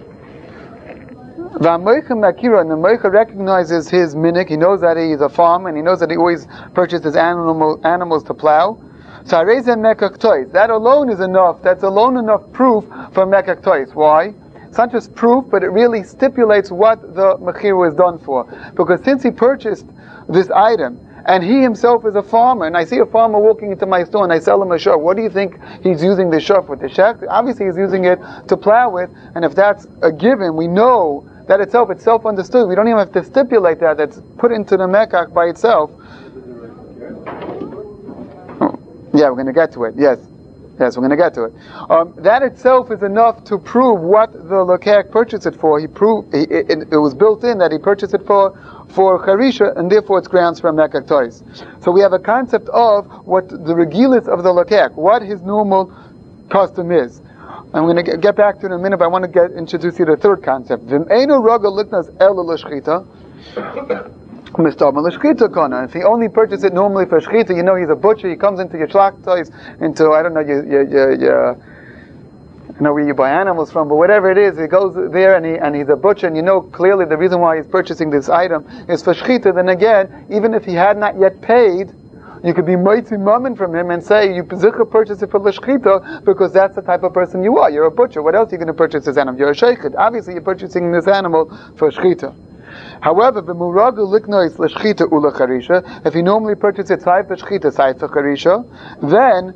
v'amoicha makira, and the moicha recognizes his minik, he knows that he is a farmer, and he knows that he always purchases animals to plow. So that alone is enough. That's alone enough proof for mekach tois. Why? It's not just proof, but it really stipulates what the mechir was done for. Because since he purchased this item, and he himself is a farmer, and I see a farmer walking into my store and I sell him a shuf, what do you think he's using the shuf with? The shech? Obviously he's using it to plow with, and if that's a given, we know that it's self-understood. We don't even have to stipulate that. That's put into the mekach by itself. Yeah, we're going to get to it. Yes, we're going to get to it. That itself is enough to prove what the lokeach purchased it for. It was built in that he purchased it for charisha, and therefore it's grounds for mekach tois. So we have a concept of what the regilis of the lokeach, what his normal custom is. I'm going to get back to it in a minute, but I want to introduce you to the third concept. V'einu raga liknas ela l'shchita. If he only purchased it normally for shchita, you know he's a butcher. He comes into your shlachtos, into I don't know I know where you buy animals from, but whatever it is, he goes there and he's a butcher, and you know clearly the reason why he's purchasing this item is for shchita. Then again, even if he had not yet paid, you could be moitzim mammon from him and say you purchase it for l'shchita because that's the type of person you are. You're a butcher. What else are you going to purchase this animal? You're a sheikhid. Obviously, you're purchasing this animal for shchita. However, if he normally purchases it side for shchita, side for charisha, then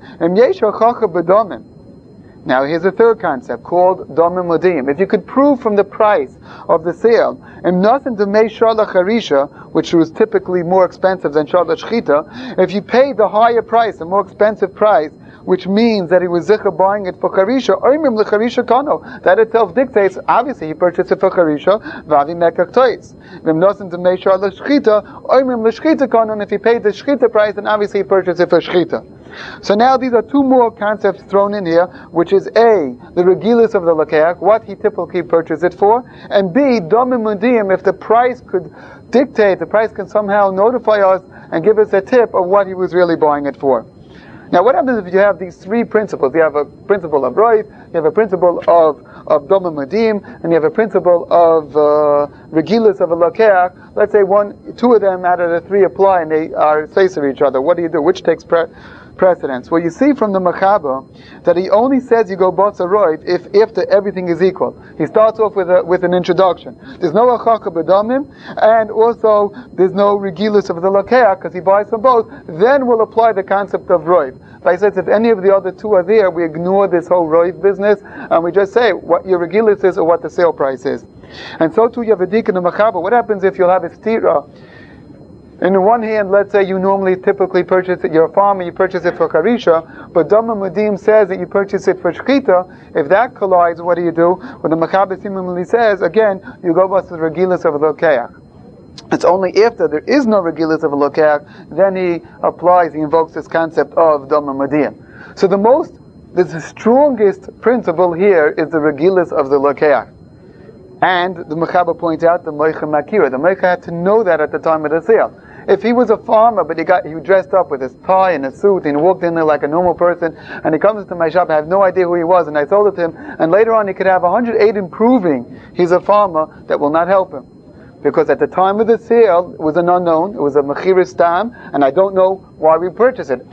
now here's a third concept called domim modiyim. If you could prove from the price of the sale, and nothing to make shala charisha, which was typically more expensive than shala shchita, if you paid the higher price, the more expensive price, which means that he was zicha buying it for charisha, oimim lecharisha kano. That itself dictates, obviously he purchased it for charisha, vavi mekach tois. V'im nosin to meisha l'shchita, oimim l'shchita kano, and if he paid the shchita price, then obviously he purchased it for shchita. So now these are two more concepts thrown in here, which is A, the regilis of the lokeach, what he typically purchased it for, and B, domim mudiyim, if the price could dictate, the price can somehow notify us and give us a tip of what he was really buying it for. Now, what happens if you have these three principles? You have a principle of roiv, you have a principle of domim mudim, and you have a principle of regilis of a lokeach. Let's say two of them out of the three apply, and they are face of each other. What do you do? Which takes precedence? Well, you see from the Machaba that he only says you go botza roiv if everything is equal. He starts off with an introduction. There's no achaka b'damim, and also there's no regilis of the lokeach because he buys from both. Then we'll apply the concept of roiv. Like I said, if any of the other two are there, we ignore this whole roiv business and we just say what your regilis is or what the sale price is. And so too you have a dik in the Machaba. What happens if you'll have a stira? In the one hand, let's say you typically purchase it, you're a farmer, you purchase it for charisha, but Domim Mudim says that you purchase it for shchita. If that collides, what do? Well, the Machaba seemingly says, again, you go by the regilis of a lokeach. It's only after there is no regilis of a lokeach, then he invokes this concept of Domim Mudim. So the strongest principle here is the regilis of the lokeach. And the Machaba points out the Moicha Makira. The Moicha had to know that at the time of the sale. If he was a farmer, but he dressed up with his tie and a suit, and he walked in there like a normal person, and he comes into my shop, I have no idea who he was, and I sold it to him, and later on he could have 108 proving he's a farmer, that will not help him. Because at the time of the sale, it was an unknown, it was a mechiras stam, and I don't know why we purchased it.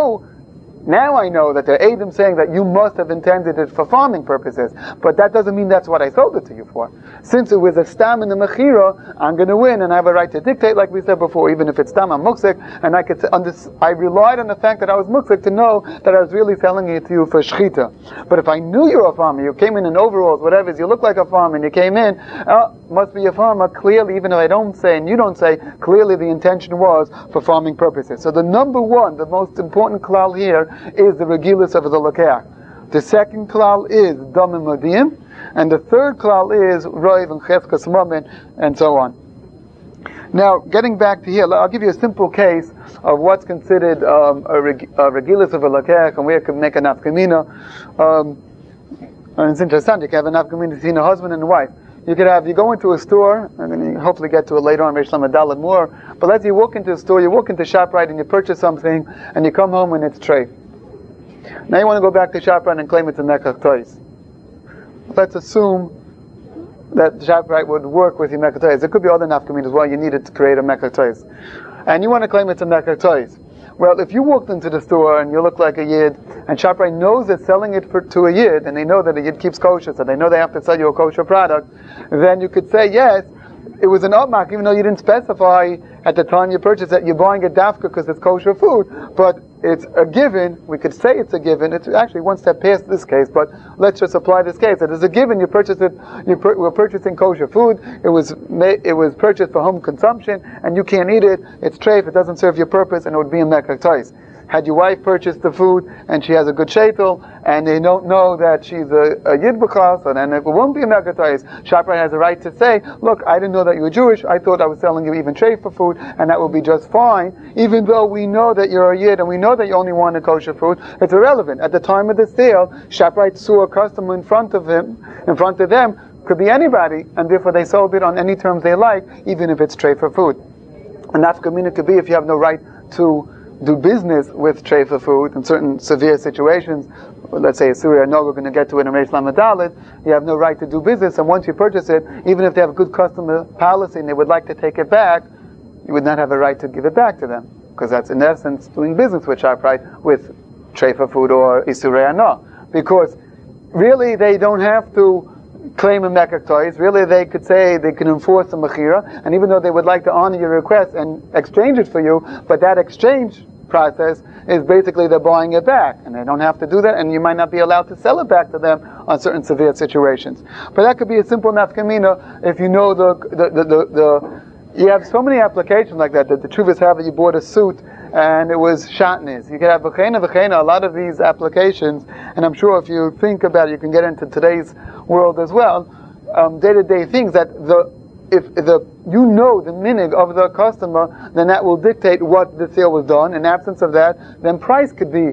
Now I know that there are Eidim saying that you must have intended it for farming purposes, but that doesn't mean that's what I sold it to you for. Since it was a stam in the mechira, I'm going to win, and I have a right to dictate, like we said before. Even if it's stam, I'm muksik, and I relied on the fact that I was muksik to know that I was really selling it to you for shchita. But if I knew you were a farmer, you came in overalls, whatever, you look like a farmer, and you came in, must be a farmer. Clearly, even if I don't say and you don't say, clearly the intention was for farming purposes. So the number one, the most important klal here, is the regilus of the lokeach. The second klal is damim madiyim, and the third klal is roiv and cheskas mamin, and so on. Now, getting back to here, I'll give you a simple case of what's considered a regilus of a lokeach, and where it can make a nafkamina. And it's interesting, you can have a nafkamina between a husband and a wife. You go into a store, I'm going to hopefully get to it later on, Reish Lamed Daled more, but let's say you walk into a store, you walk into ShopRite and you purchase something, and you come home and it's treif. Now you want to go back to ShopRite and claim it's a mekach tois. Let's assume that ShopRite would work with your mekach tois. There could be other nafkamin as well, you need it to create a mekach tois. And you want to claim it's a mekach tois. Well, if you walked into the store and you look like a yid, and ShopRite knows they're selling it to a yid, and they know that a yid keeps kosher, so they know they have to sell you a kosher product, then you could say, yes, it was an upmark, even though you didn't specify at the time you purchased it, you're buying it dafka because it's kosher food, but it's a given. We could say it's a given. It's actually one step past this case, but let's just apply this case. It is a given. You purchased it. We're purchasing kosher food. It was purchased for home consumption, and you can't eat it. It's treif. It doesn't serve your purpose, and it would be a mekach tois. Had your wife purchased the food and she has a good sheitel, and they don't know that she's a yid b'chal, so then it won't be a mekach tois. ShopRite has a right to say, look, I didn't know that you were Jewish. I thought I was selling you even treif for food, and that will be just fine. Even though we know that you're a yid and we know that you only want a kosher food, it's irrelevant. At the time of the sale, ShopRite saw a customer in front of them, could be anybody, and therefore they sold it on any terms they like, even if it's treif for food. And nafkamina could be if you have no right to do business with treifa food in certain severe situations. Let's say a Surya no, we're going to get to it in Reish Lamed Daled. You have no right to do business, and once you purchase it, even if they have a good customer policy and they would like to take it back, you would not have a right to give it back to them, because that's in essence doing business with ShopRite with treifa food or Isurei no. Because really they don't have to claim a mekach tois. Really they could say they can enforce the mechira, and even though they would like to honor your request and exchange it for you, but that exchange process is basically they're buying it back, and they don't have to do that, and you might not be allowed to sell it back to them on certain severe situations. But that could be a simple nafkamina if you know you have so many applications like that the Tshuvas have that you bought a suit and it was shatnez. You could have v'cheina, a lot of these applications, and I'm sure if you think about it, you can get into today's world as well, day-to-day things that if you know the minig of the customer, then that will dictate what the sale was done. In absence of that, then price could be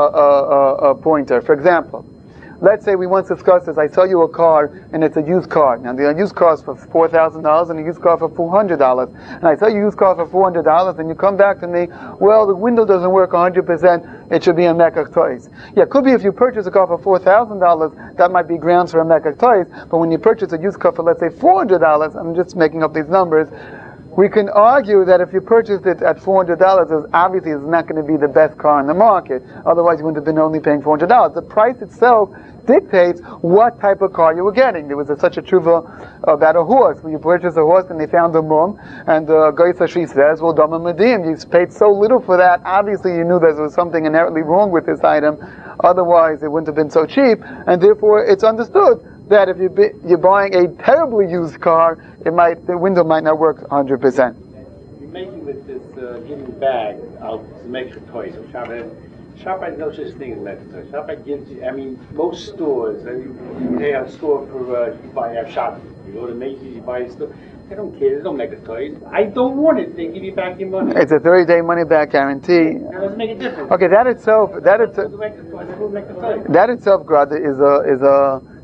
a pointer. For example, let's say we once discussed this, I sell you a car and it's a used car. Now the used car is for $4,000 and a used car for $400. And I sell you a used car for $400 and you come back to me, well, the window doesn't work 100%, it should be a mekach tois. Yeah, it could be if you purchase a car for $4,000, that might be grounds for a mekach tois, but when you purchase a used car for, let's say, $400, I'm just making up these numbers, we can argue that if you purchased it at $400, obviously it's not going to be the best car in the market. Otherwise, you wouldn't have been only paying $400. The price itself dictates what type of car you were getting. There was such a tshuva about a horse. When you purchase a horse and they found a mum, and the Goyis Hashri says, well, Dama Madim, you paid so little for that, obviously you knew there was something inherently wrong with this item. Otherwise, it wouldn't have been so cheap, and therefore it's understood that if you're buying a terribly used car, the window might not work 100%. You're making with this giving bag out to make for toys. ShopRite no such thing as mekach toys. ShopRite gives you, most stores, you pay a store for, you buy a shop. You go to Macy's, you buy a store. They don't care, there's no mekach toys. I don't want it, they give you back your money. It's a 30-day money-back guarantee. That doesn't make a difference. Okay, that itself, Grada, is a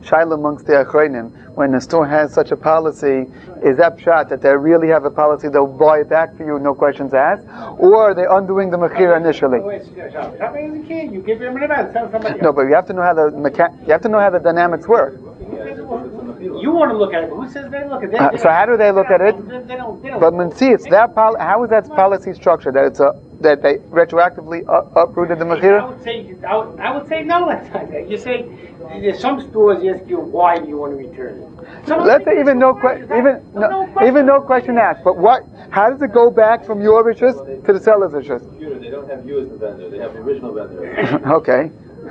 shaila amongst the achronim. When the store has such a policy, is that pshat that they really have a policy they'll buy it back for you, no questions asked, or are they undoing the mechira initially? You give him an amount, sell somebody else. No, but you have to know how the dynamics work. You want to look at it, but who says they look at it? So how do they look at it? They don't. But see, it's their how is that policy structured? That that they retroactively uprooted the mechira? I would say no. That's not that. You say there's some stores ask you why do you want to return it. Let's say even no question asked. But what? How does it go back from your riches to the seller's riches? They don't have you as the vendor. They have the original vendor. Okay.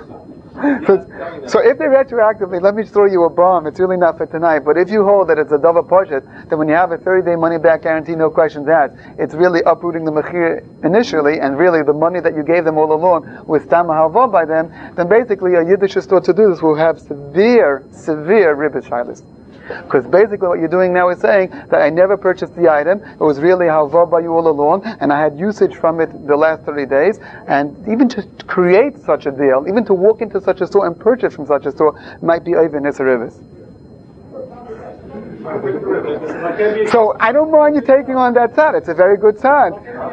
So if they retroactively, let me throw you a bomb. It's really not for tonight. But if you hold that it's a double poshet, then when you have a 30-day money-back guarantee, no questions asked, it's really uprooting the mechir initially, and really the money that you gave them all along was tam halva by them. Then basically a Yiddish store to do this will have severe ribbis shilas. Because basically what you're doing now is saying that I never purchased the item, it was really halva by you all along, and I had usage from it the last 30 days, and even to create such a deal, even to walk into such a store and purchase from such a store, might be even Nisaribis. So I don't mind you taking on that side, it's a very good side.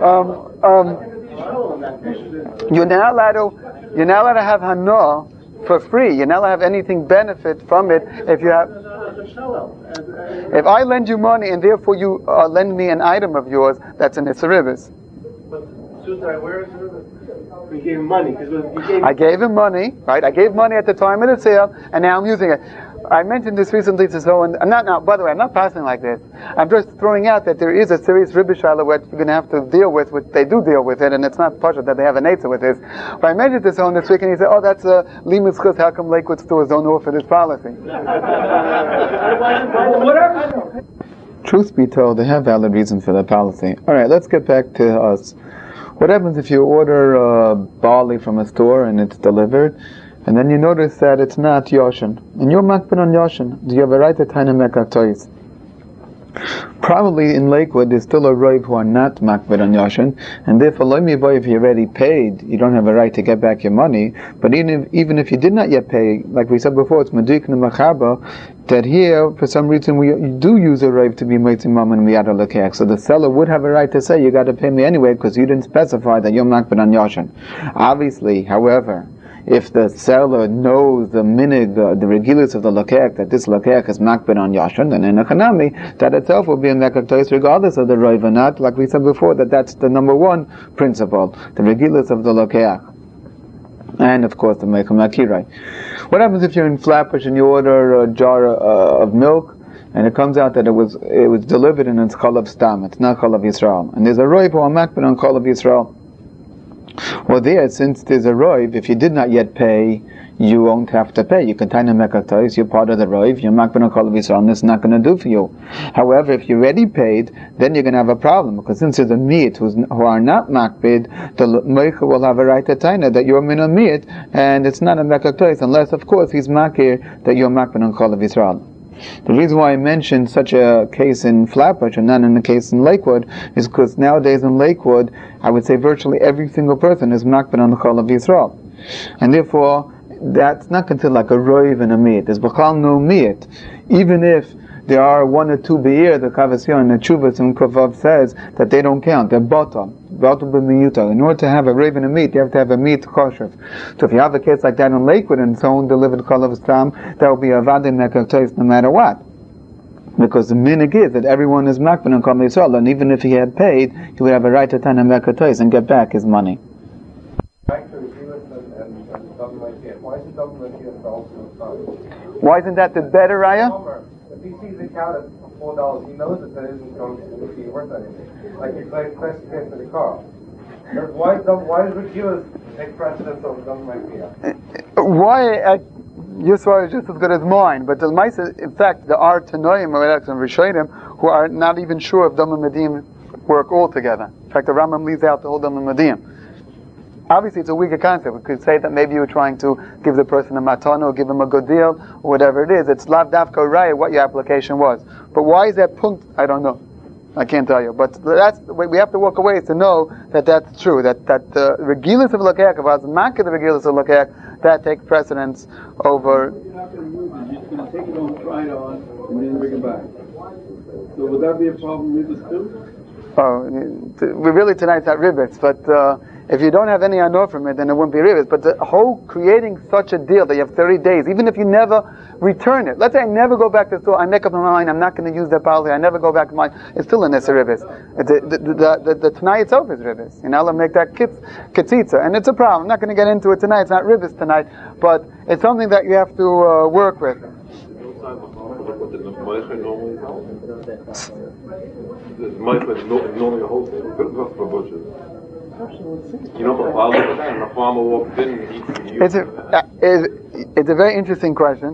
You're now allowed to have hana for free. You're not allowed to have anything benefit from it if you have. If I lend you money and therefore you lend me an item of yours, that's an Isseribis. But Sutai, where is it? You gave him money. I gave him money, right? I gave money at the time of the sale, and now I'm using it. I mentioned this recently to someone. By the way, I'm not passing like this. I'm just throwing out that there is a serious ribbish shala which you're going to have to deal with, which they do deal with it, and it's not pasha that they have an eitzah with this. But I mentioned to someone this week, and he said, "Oh, that's a limus chus. How come Lakewood stores don't offer this policy?" Truth be told, they have valid reasons for that policy. All right, let's get back to us. What happens if you order barley from a store and it's delivered, and then you notice that it's not Yoshin, and you're makbid on Yoshin? Do you have a right to taina mekach tois? Probably in Lakewood there's still a roiv who are not makbid on Yoshin, and therefore if you already paid, you don't have a right to get back your money. But even if you did not yet pay, like we said before, it's meduik nemachaba, that here for some reason we do use a roiv to be moitzim mam and miyad lekech. So the seller would have a right to say, you got to pay me anyway because you didn't specify that you're makbid on Yoshin. Obviously, however, if the seller knows the minig, the regulus of the lokech, that this lokech is makbid on Yoshin, then in a chanami, that itself will be a mekach tois regardless of the roiv or not. Like we said before, that's the number one principle, the regulus of the lokech. And of course the mekach makirai. What happens if you're in Flatbush and you order a jar of milk, and it comes out that it was delivered and it's chalav stam, it's not chalav Yisrael, and there's a roiv who are makbid on chalav Yisrael? Well, there, since there's a roiv, if you did not yet pay, you won't have to pay. You can taina mekach tois, you're part of the roiv, you're makbid on chalav Yisrael, and it's not going to do for you. However, if you already paid, then you're going to have a problem, because since there's a meat who are not makbid, the meicha will have a right to taina that you're min a meat, and it's not a mekach tois, unless, of course, he's makir that you're makbid on chalav Yisrael. The reason why I mentioned such a case in Flatbush and not in a case in Lakewood is because nowadays in Lakewood, I would say virtually every single person is makbid on the chalav Yisrael. And therefore, that's not considered like a roiv and a meat. There's b'chal no meat. Even if there are one or two be'ir, the Kavasyon, the Chuvas and Kovav says that they don't count. They're batal b'miyuta. In order to have a roiv and a meat, you have to have a meat kosher. So if you have a case like that in Lakewood and someone delivered chalav stam, that will be a vadim mekach tois no matter what. Because the minig is that everyone is makbid on chalav Yisrael, and even if he had paid, he would have a right to taina mekach tois and get back his money. Why isn't that the better raya? If he sees a cow that's for $4, he knows that isn't going to be worth anything. Like you play press case for the car. Why does Regilas take precedence over something like that? Why? Your story is just as good as mine. But the Maisa, in fact, there are Tanoim and Rishonim who are not even sure if Dam Medim work altogether. In fact, the Rambam leaves out the whole Dam Medim. Obviously, it's a weaker concept. We could say that maybe you were trying to give the person a matana or give him a good deal, or whatever it is. It's lav davka raya what your application was. But why is that punkt? I don't know. I can't tell you. But that's we have to walk away to know that that's true. That the regilas of Lakek, if I was making the regilas of Lakek, that takes precedence over. You're not going to use it. You're just going to take it on, try it on, and then bring it back. So would that be a problem with this too? Oh, we really tonight's not rivets, but if you don't have any anor from it, then it wouldn't be rivets. But the whole creating such a deal that you have 30 days, even if you never return it. Let's say I never go back to the store, I make up my mind, I'm not going to use that policy, I never go back to mine, it's still an Issa rivets. The tonight itself is rivets. You know, I'll make that ketzitza. And it's a problem. I'm not going to get into it tonight, it's not rivets tonight, but it's something that you have to work with. The normally holds for bushes. You know, the farmer walked in and it's a very interesting question.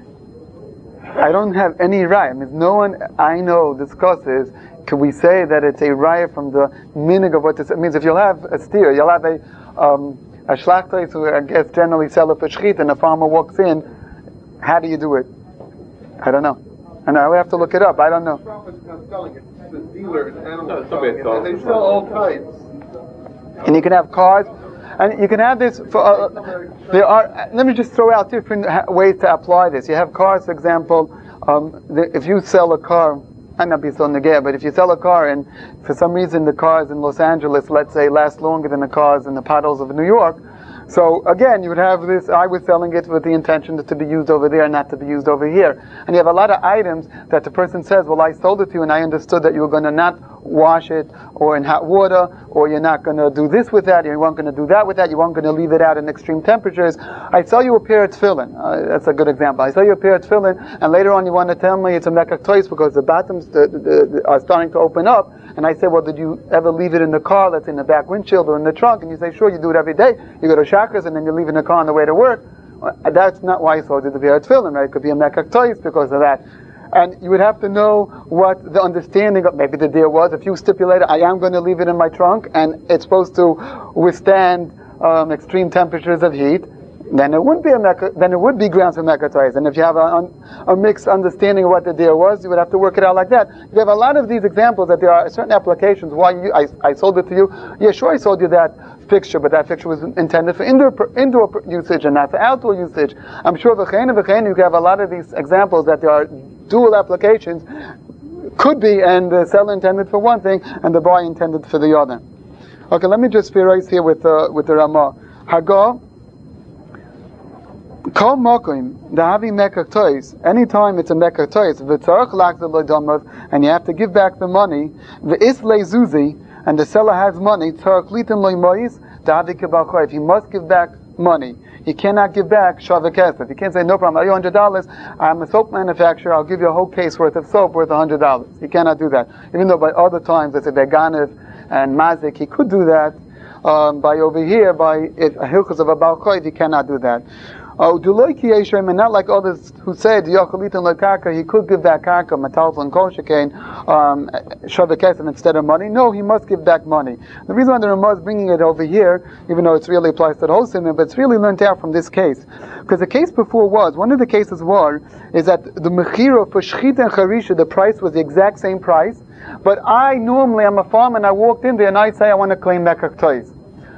I don't have any raya. I mean, no one I know discusses, can we say that it's a raya from the meaning of what this means? If you'll have a steer, you'll have a shlachtais who I guess generally sell it for shchit, and a farmer walks in, how do you do it? I don't know. And I have to look it up. I don't know. The dealer in animal and they sell all types. And you can have cars, and you can have this for. There are. Let me just throw out different ways to apply this. You have cars, for example. If you sell a car, might not be so negay, but if you sell a car and for some reason the cars in Los Angeles, let's say, last longer than the cars in the puddles of New York. So again, you would have this, I was selling it with the intention to be used over there, not to be used over here. And you have a lot of items that the person says, well, I sold it to you and I understood that you were going to not wash it or in hot water, or you're not going to do this with that, you weren't going to do that with that, you weren't going to leave it out in extreme temperatures. I sell you a pair of tefillin. That's a good example. I sell you a pair of tefillin, and later on you want to tell me it's a mekach tois because the bottoms are starting to open up. And I say, well, did you ever leave it in the car that's in the back windshield or in the trunk? And you say, sure, you do it every day. You go to Shakras and then you leave it in the car on the way to work. That's not why I sold you the pair of tefillin, right? It could be a mekach tois because of that. And you would have to know what the understanding of maybe the deal was. If you stipulated, I am going to leave it in my trunk and it's supposed to withstand extreme temperatures of heat, then it wouldn't be then it would be grounds for mekach tois. And if you have a mixed understanding of what the deal was, you would have to work it out like that. You have a lot of these examples that there are certain applications. Why I sold it to you? Yeah, sure, I sold you that fixture, but that fixture was intended for indoor usage and not for outdoor usage. I'm sure v'chein you have a lot of these examples that there are dual applications. Could be, and the seller intended for one thing, and the buyer intended for the other. Okay, let me just be right here with the Ramah. Hagar. Kol mokim dahavi mekach tois. Anytime it's a mekach tois, v'tzarach lachzor lo'domav, and you have to give back the money. V'is lezuzi, and the seller has money. Tzarach litin lo'imois dahavi kibal choiv. He must give back money. He cannot give back shaveh kesef. He can't say, no problem, I owe you $100. I'm a soap manufacturer. I'll give you a whole case worth of soap worth $100. He cannot do that. Even though by other times, let's say Beganev and Mazik, he could do that. By over here, by hilchos of a Baal Choiv, he cannot do that. And not like others who said he could give back karka, matalf and kol shekain, shaveh kesef instead of money. No, he must give back money. The reason why the Ramah is bringing it over here, even though it really applies to the whole sinner, but it's really learned out from this case. Because the case before one of the cases is that the mechira for shchita and charisha, the price was the exact same price, but I'm a farmer and I walked in there and I say I want to claim mekach tois.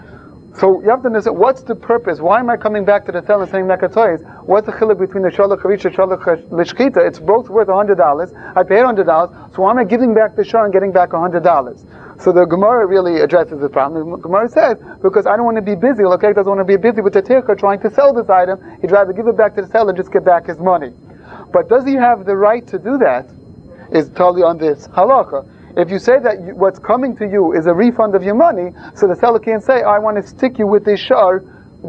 So you have to understand, what's the purpose? Why am I coming back to the seller and saying mekach tois? What's the chiluk between the shalach charisha and shalach lishchita? It's both worth $100. I paid $100, so why am I giving back the shah and getting back $100? So the Gemara really addresses the problem. The Gemara says, because I don't want to be busy, Lokek doesn't want to be busy with the tirka trying to sell this item, he'd rather give it back to the seller and just get back his money. But does he have the right to do that? Is totally on this halakha. If you say that what's coming to you is a refund of your money, so the seller can't say, I want to stick you with this shar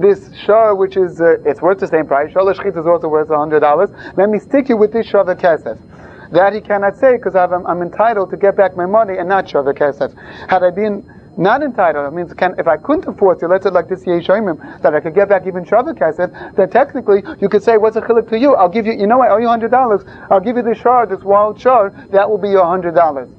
which is, it's worth the same price, shar l'shchit is also worth $100, let me stick you with this shaveh kesef. That he cannot say, because I'm entitled to get back my money and not shaveh kesef. Had I been not entitled, it means if I couldn't afford to, let's say like this Yeshayimim, that I could get back even shaveh kesef, then technically you could say, what's a chiluk to you? I'll give you, I owe you $100, I'll give you this shar, this wild shar, that will be your $100.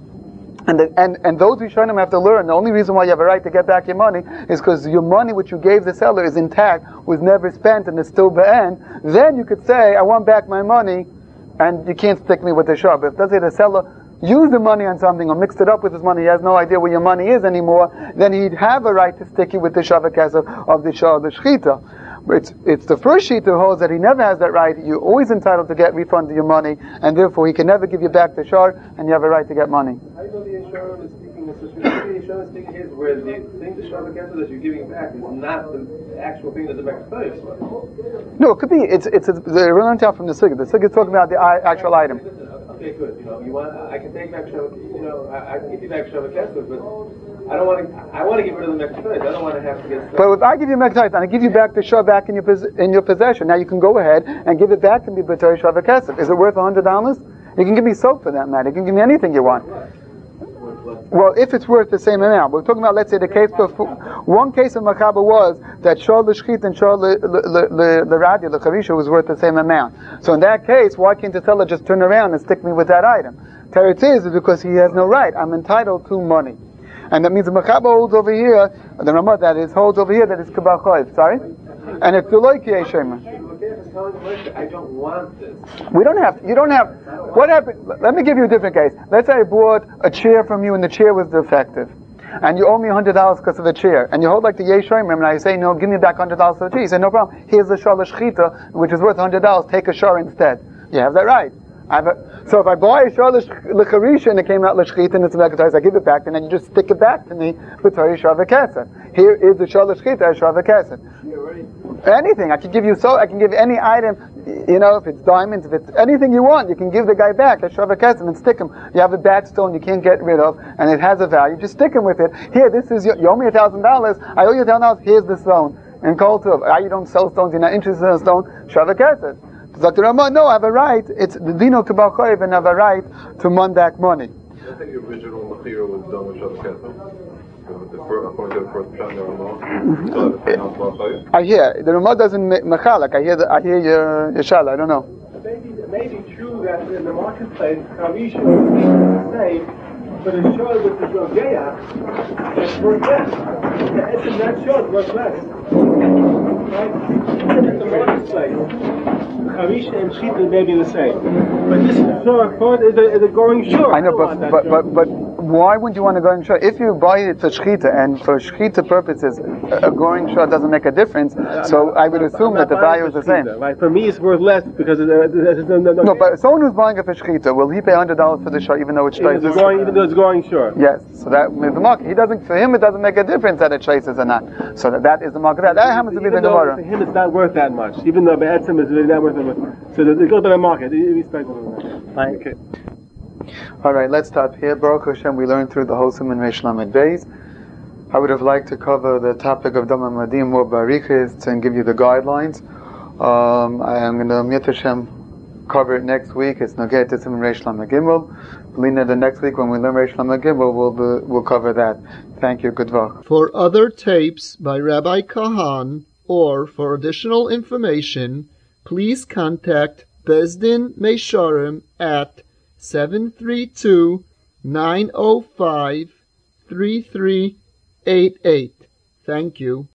And those Rishonim have to learn, the only reason why you have a right to get back your money is because your money which you gave the seller is intact, was never spent, and is still be'en. Then you could say, I want back my money, and you can't stick me with the shah. But if let's say the seller used the money on something or mixed it up with his money, he has no idea where your money is anymore, then he'd have a right to stick you with the Shavah Kesef of the Shechita. It's the first sheet that holds that he never has that right. You're always entitled to get refund of your money, and therefore he can never give you back the shar, and you have a right to get money. I know the insurance is speaking this. The insurance thing is where the thing the Shavah Kesef that you're giving back is not the actual thing that the Mekach Tois. No, it could be. It's the run out from the Sugya. The Sugya is talking about the actual item. Okay, good. You want? I can take back Shavah. I can give you back Shavah Kesef, but I don't want to. I want to get rid of the Mekach Tois. I don't want to have to get. But if I give you Mekach Tois and I give you back the shar back in your possession, now you can go ahead and give it back to me b'Torah Shavah Kesef. Is it worth $100? You can give me soap for that matter. You can give me anything you want. Well, if it's worth the same amount. We're talking about, let's say, the case before. One case of Machaba was that Shor L'Shchit and Shor L'Radi, L'Charisha was worth the same amount. So in that case, why can't the seller just turn around and stick me with that item? Teretz is because he has no right. I'm entitled to money. And that means the Machaba holds over here, the Ramah that is, holds over here that is Kabal Choiv. Sorry? And it's Deloy Ki Yeshema. I don't want this. You don't have, what happened, let me give you a different case. Let's say I bought a chair from you and the chair was defective. And you owe me $100 because of a chair. And you hold like the Yeshayim, and I say, no, give me back $100 for the chair. You say, no problem. Here's the Shor L'Shchita, which is worth $100. Take a shor instead. You have that right. So if I buy a Shor L'Charisha and it came out L'Shchita and it's a Mekach Tois, I give it back, and then you just stick it back to me with Torah Shavah Kesef. Here is the Shor L'Shchita as Shavah Kesef. Anything. I can give you I can give any item, if it's diamonds, if it's anything you want, you can give the guy back a Shavah Kesef and stick him. You have a bad stone you can't get rid of, and it has a value, just stick him with it. Here, this is, you owe me $1,000, I owe you $1,000, here's the stone. And Kol Tov, you don't sell stones, you're not interested in a stone, Shavah Kesef. Dr. Ramah, no, I have a right, it's the Dino Kabal Choiv, and I have a right to mon back money. I think the original Mechira was done with Shavah Kesef. According to the first Pshat, I hear the Ramah doesn't mechalak. I hear your Shala. I don't know. It may be true that in the marketplace, Chavisha is the same, but a shor with the Jogeya is worth less. That shor is worth less. Right? In the marketplace, Chavisha and Shita may be the same, but this shor is a going shor. I know, but why wouldn't you want to go in shor? If you buy it for shchita, and for shchita purposes, a going shor doesn't make a difference. So I would assume that the value is the same. Right? For me, it's worth less because no. But someone who's buying it for shchita, will he pay $100 for the shor, even though it's traces? Even though it's going shor. Yes. So that is the market. For him, it doesn't make a difference that it traces or not. So that is the market. That happens to be the Gemara. For him, it's not worth that much. Even though Be'etzim is really not worth that much. So it goes by the market. Okay. All right, let's stop here. Baruch Hashem, we learned through the whole Siman Reish Lamed Beis. I would have liked to cover the topic of Dam Madim more barichis and give you the guidelines. I am going to Mitzvah Hashem cover it next week. It's Nogeh to Siman Reish Lamed Gimel. Lina, the next week when we learn Reish Lamed Gimel, we'll cover that. Thank you. Good luck. For other tapes by Rabbi Kahan or for additional information, please contact Bezdin Meisharim at 732-905-3388. Thank you.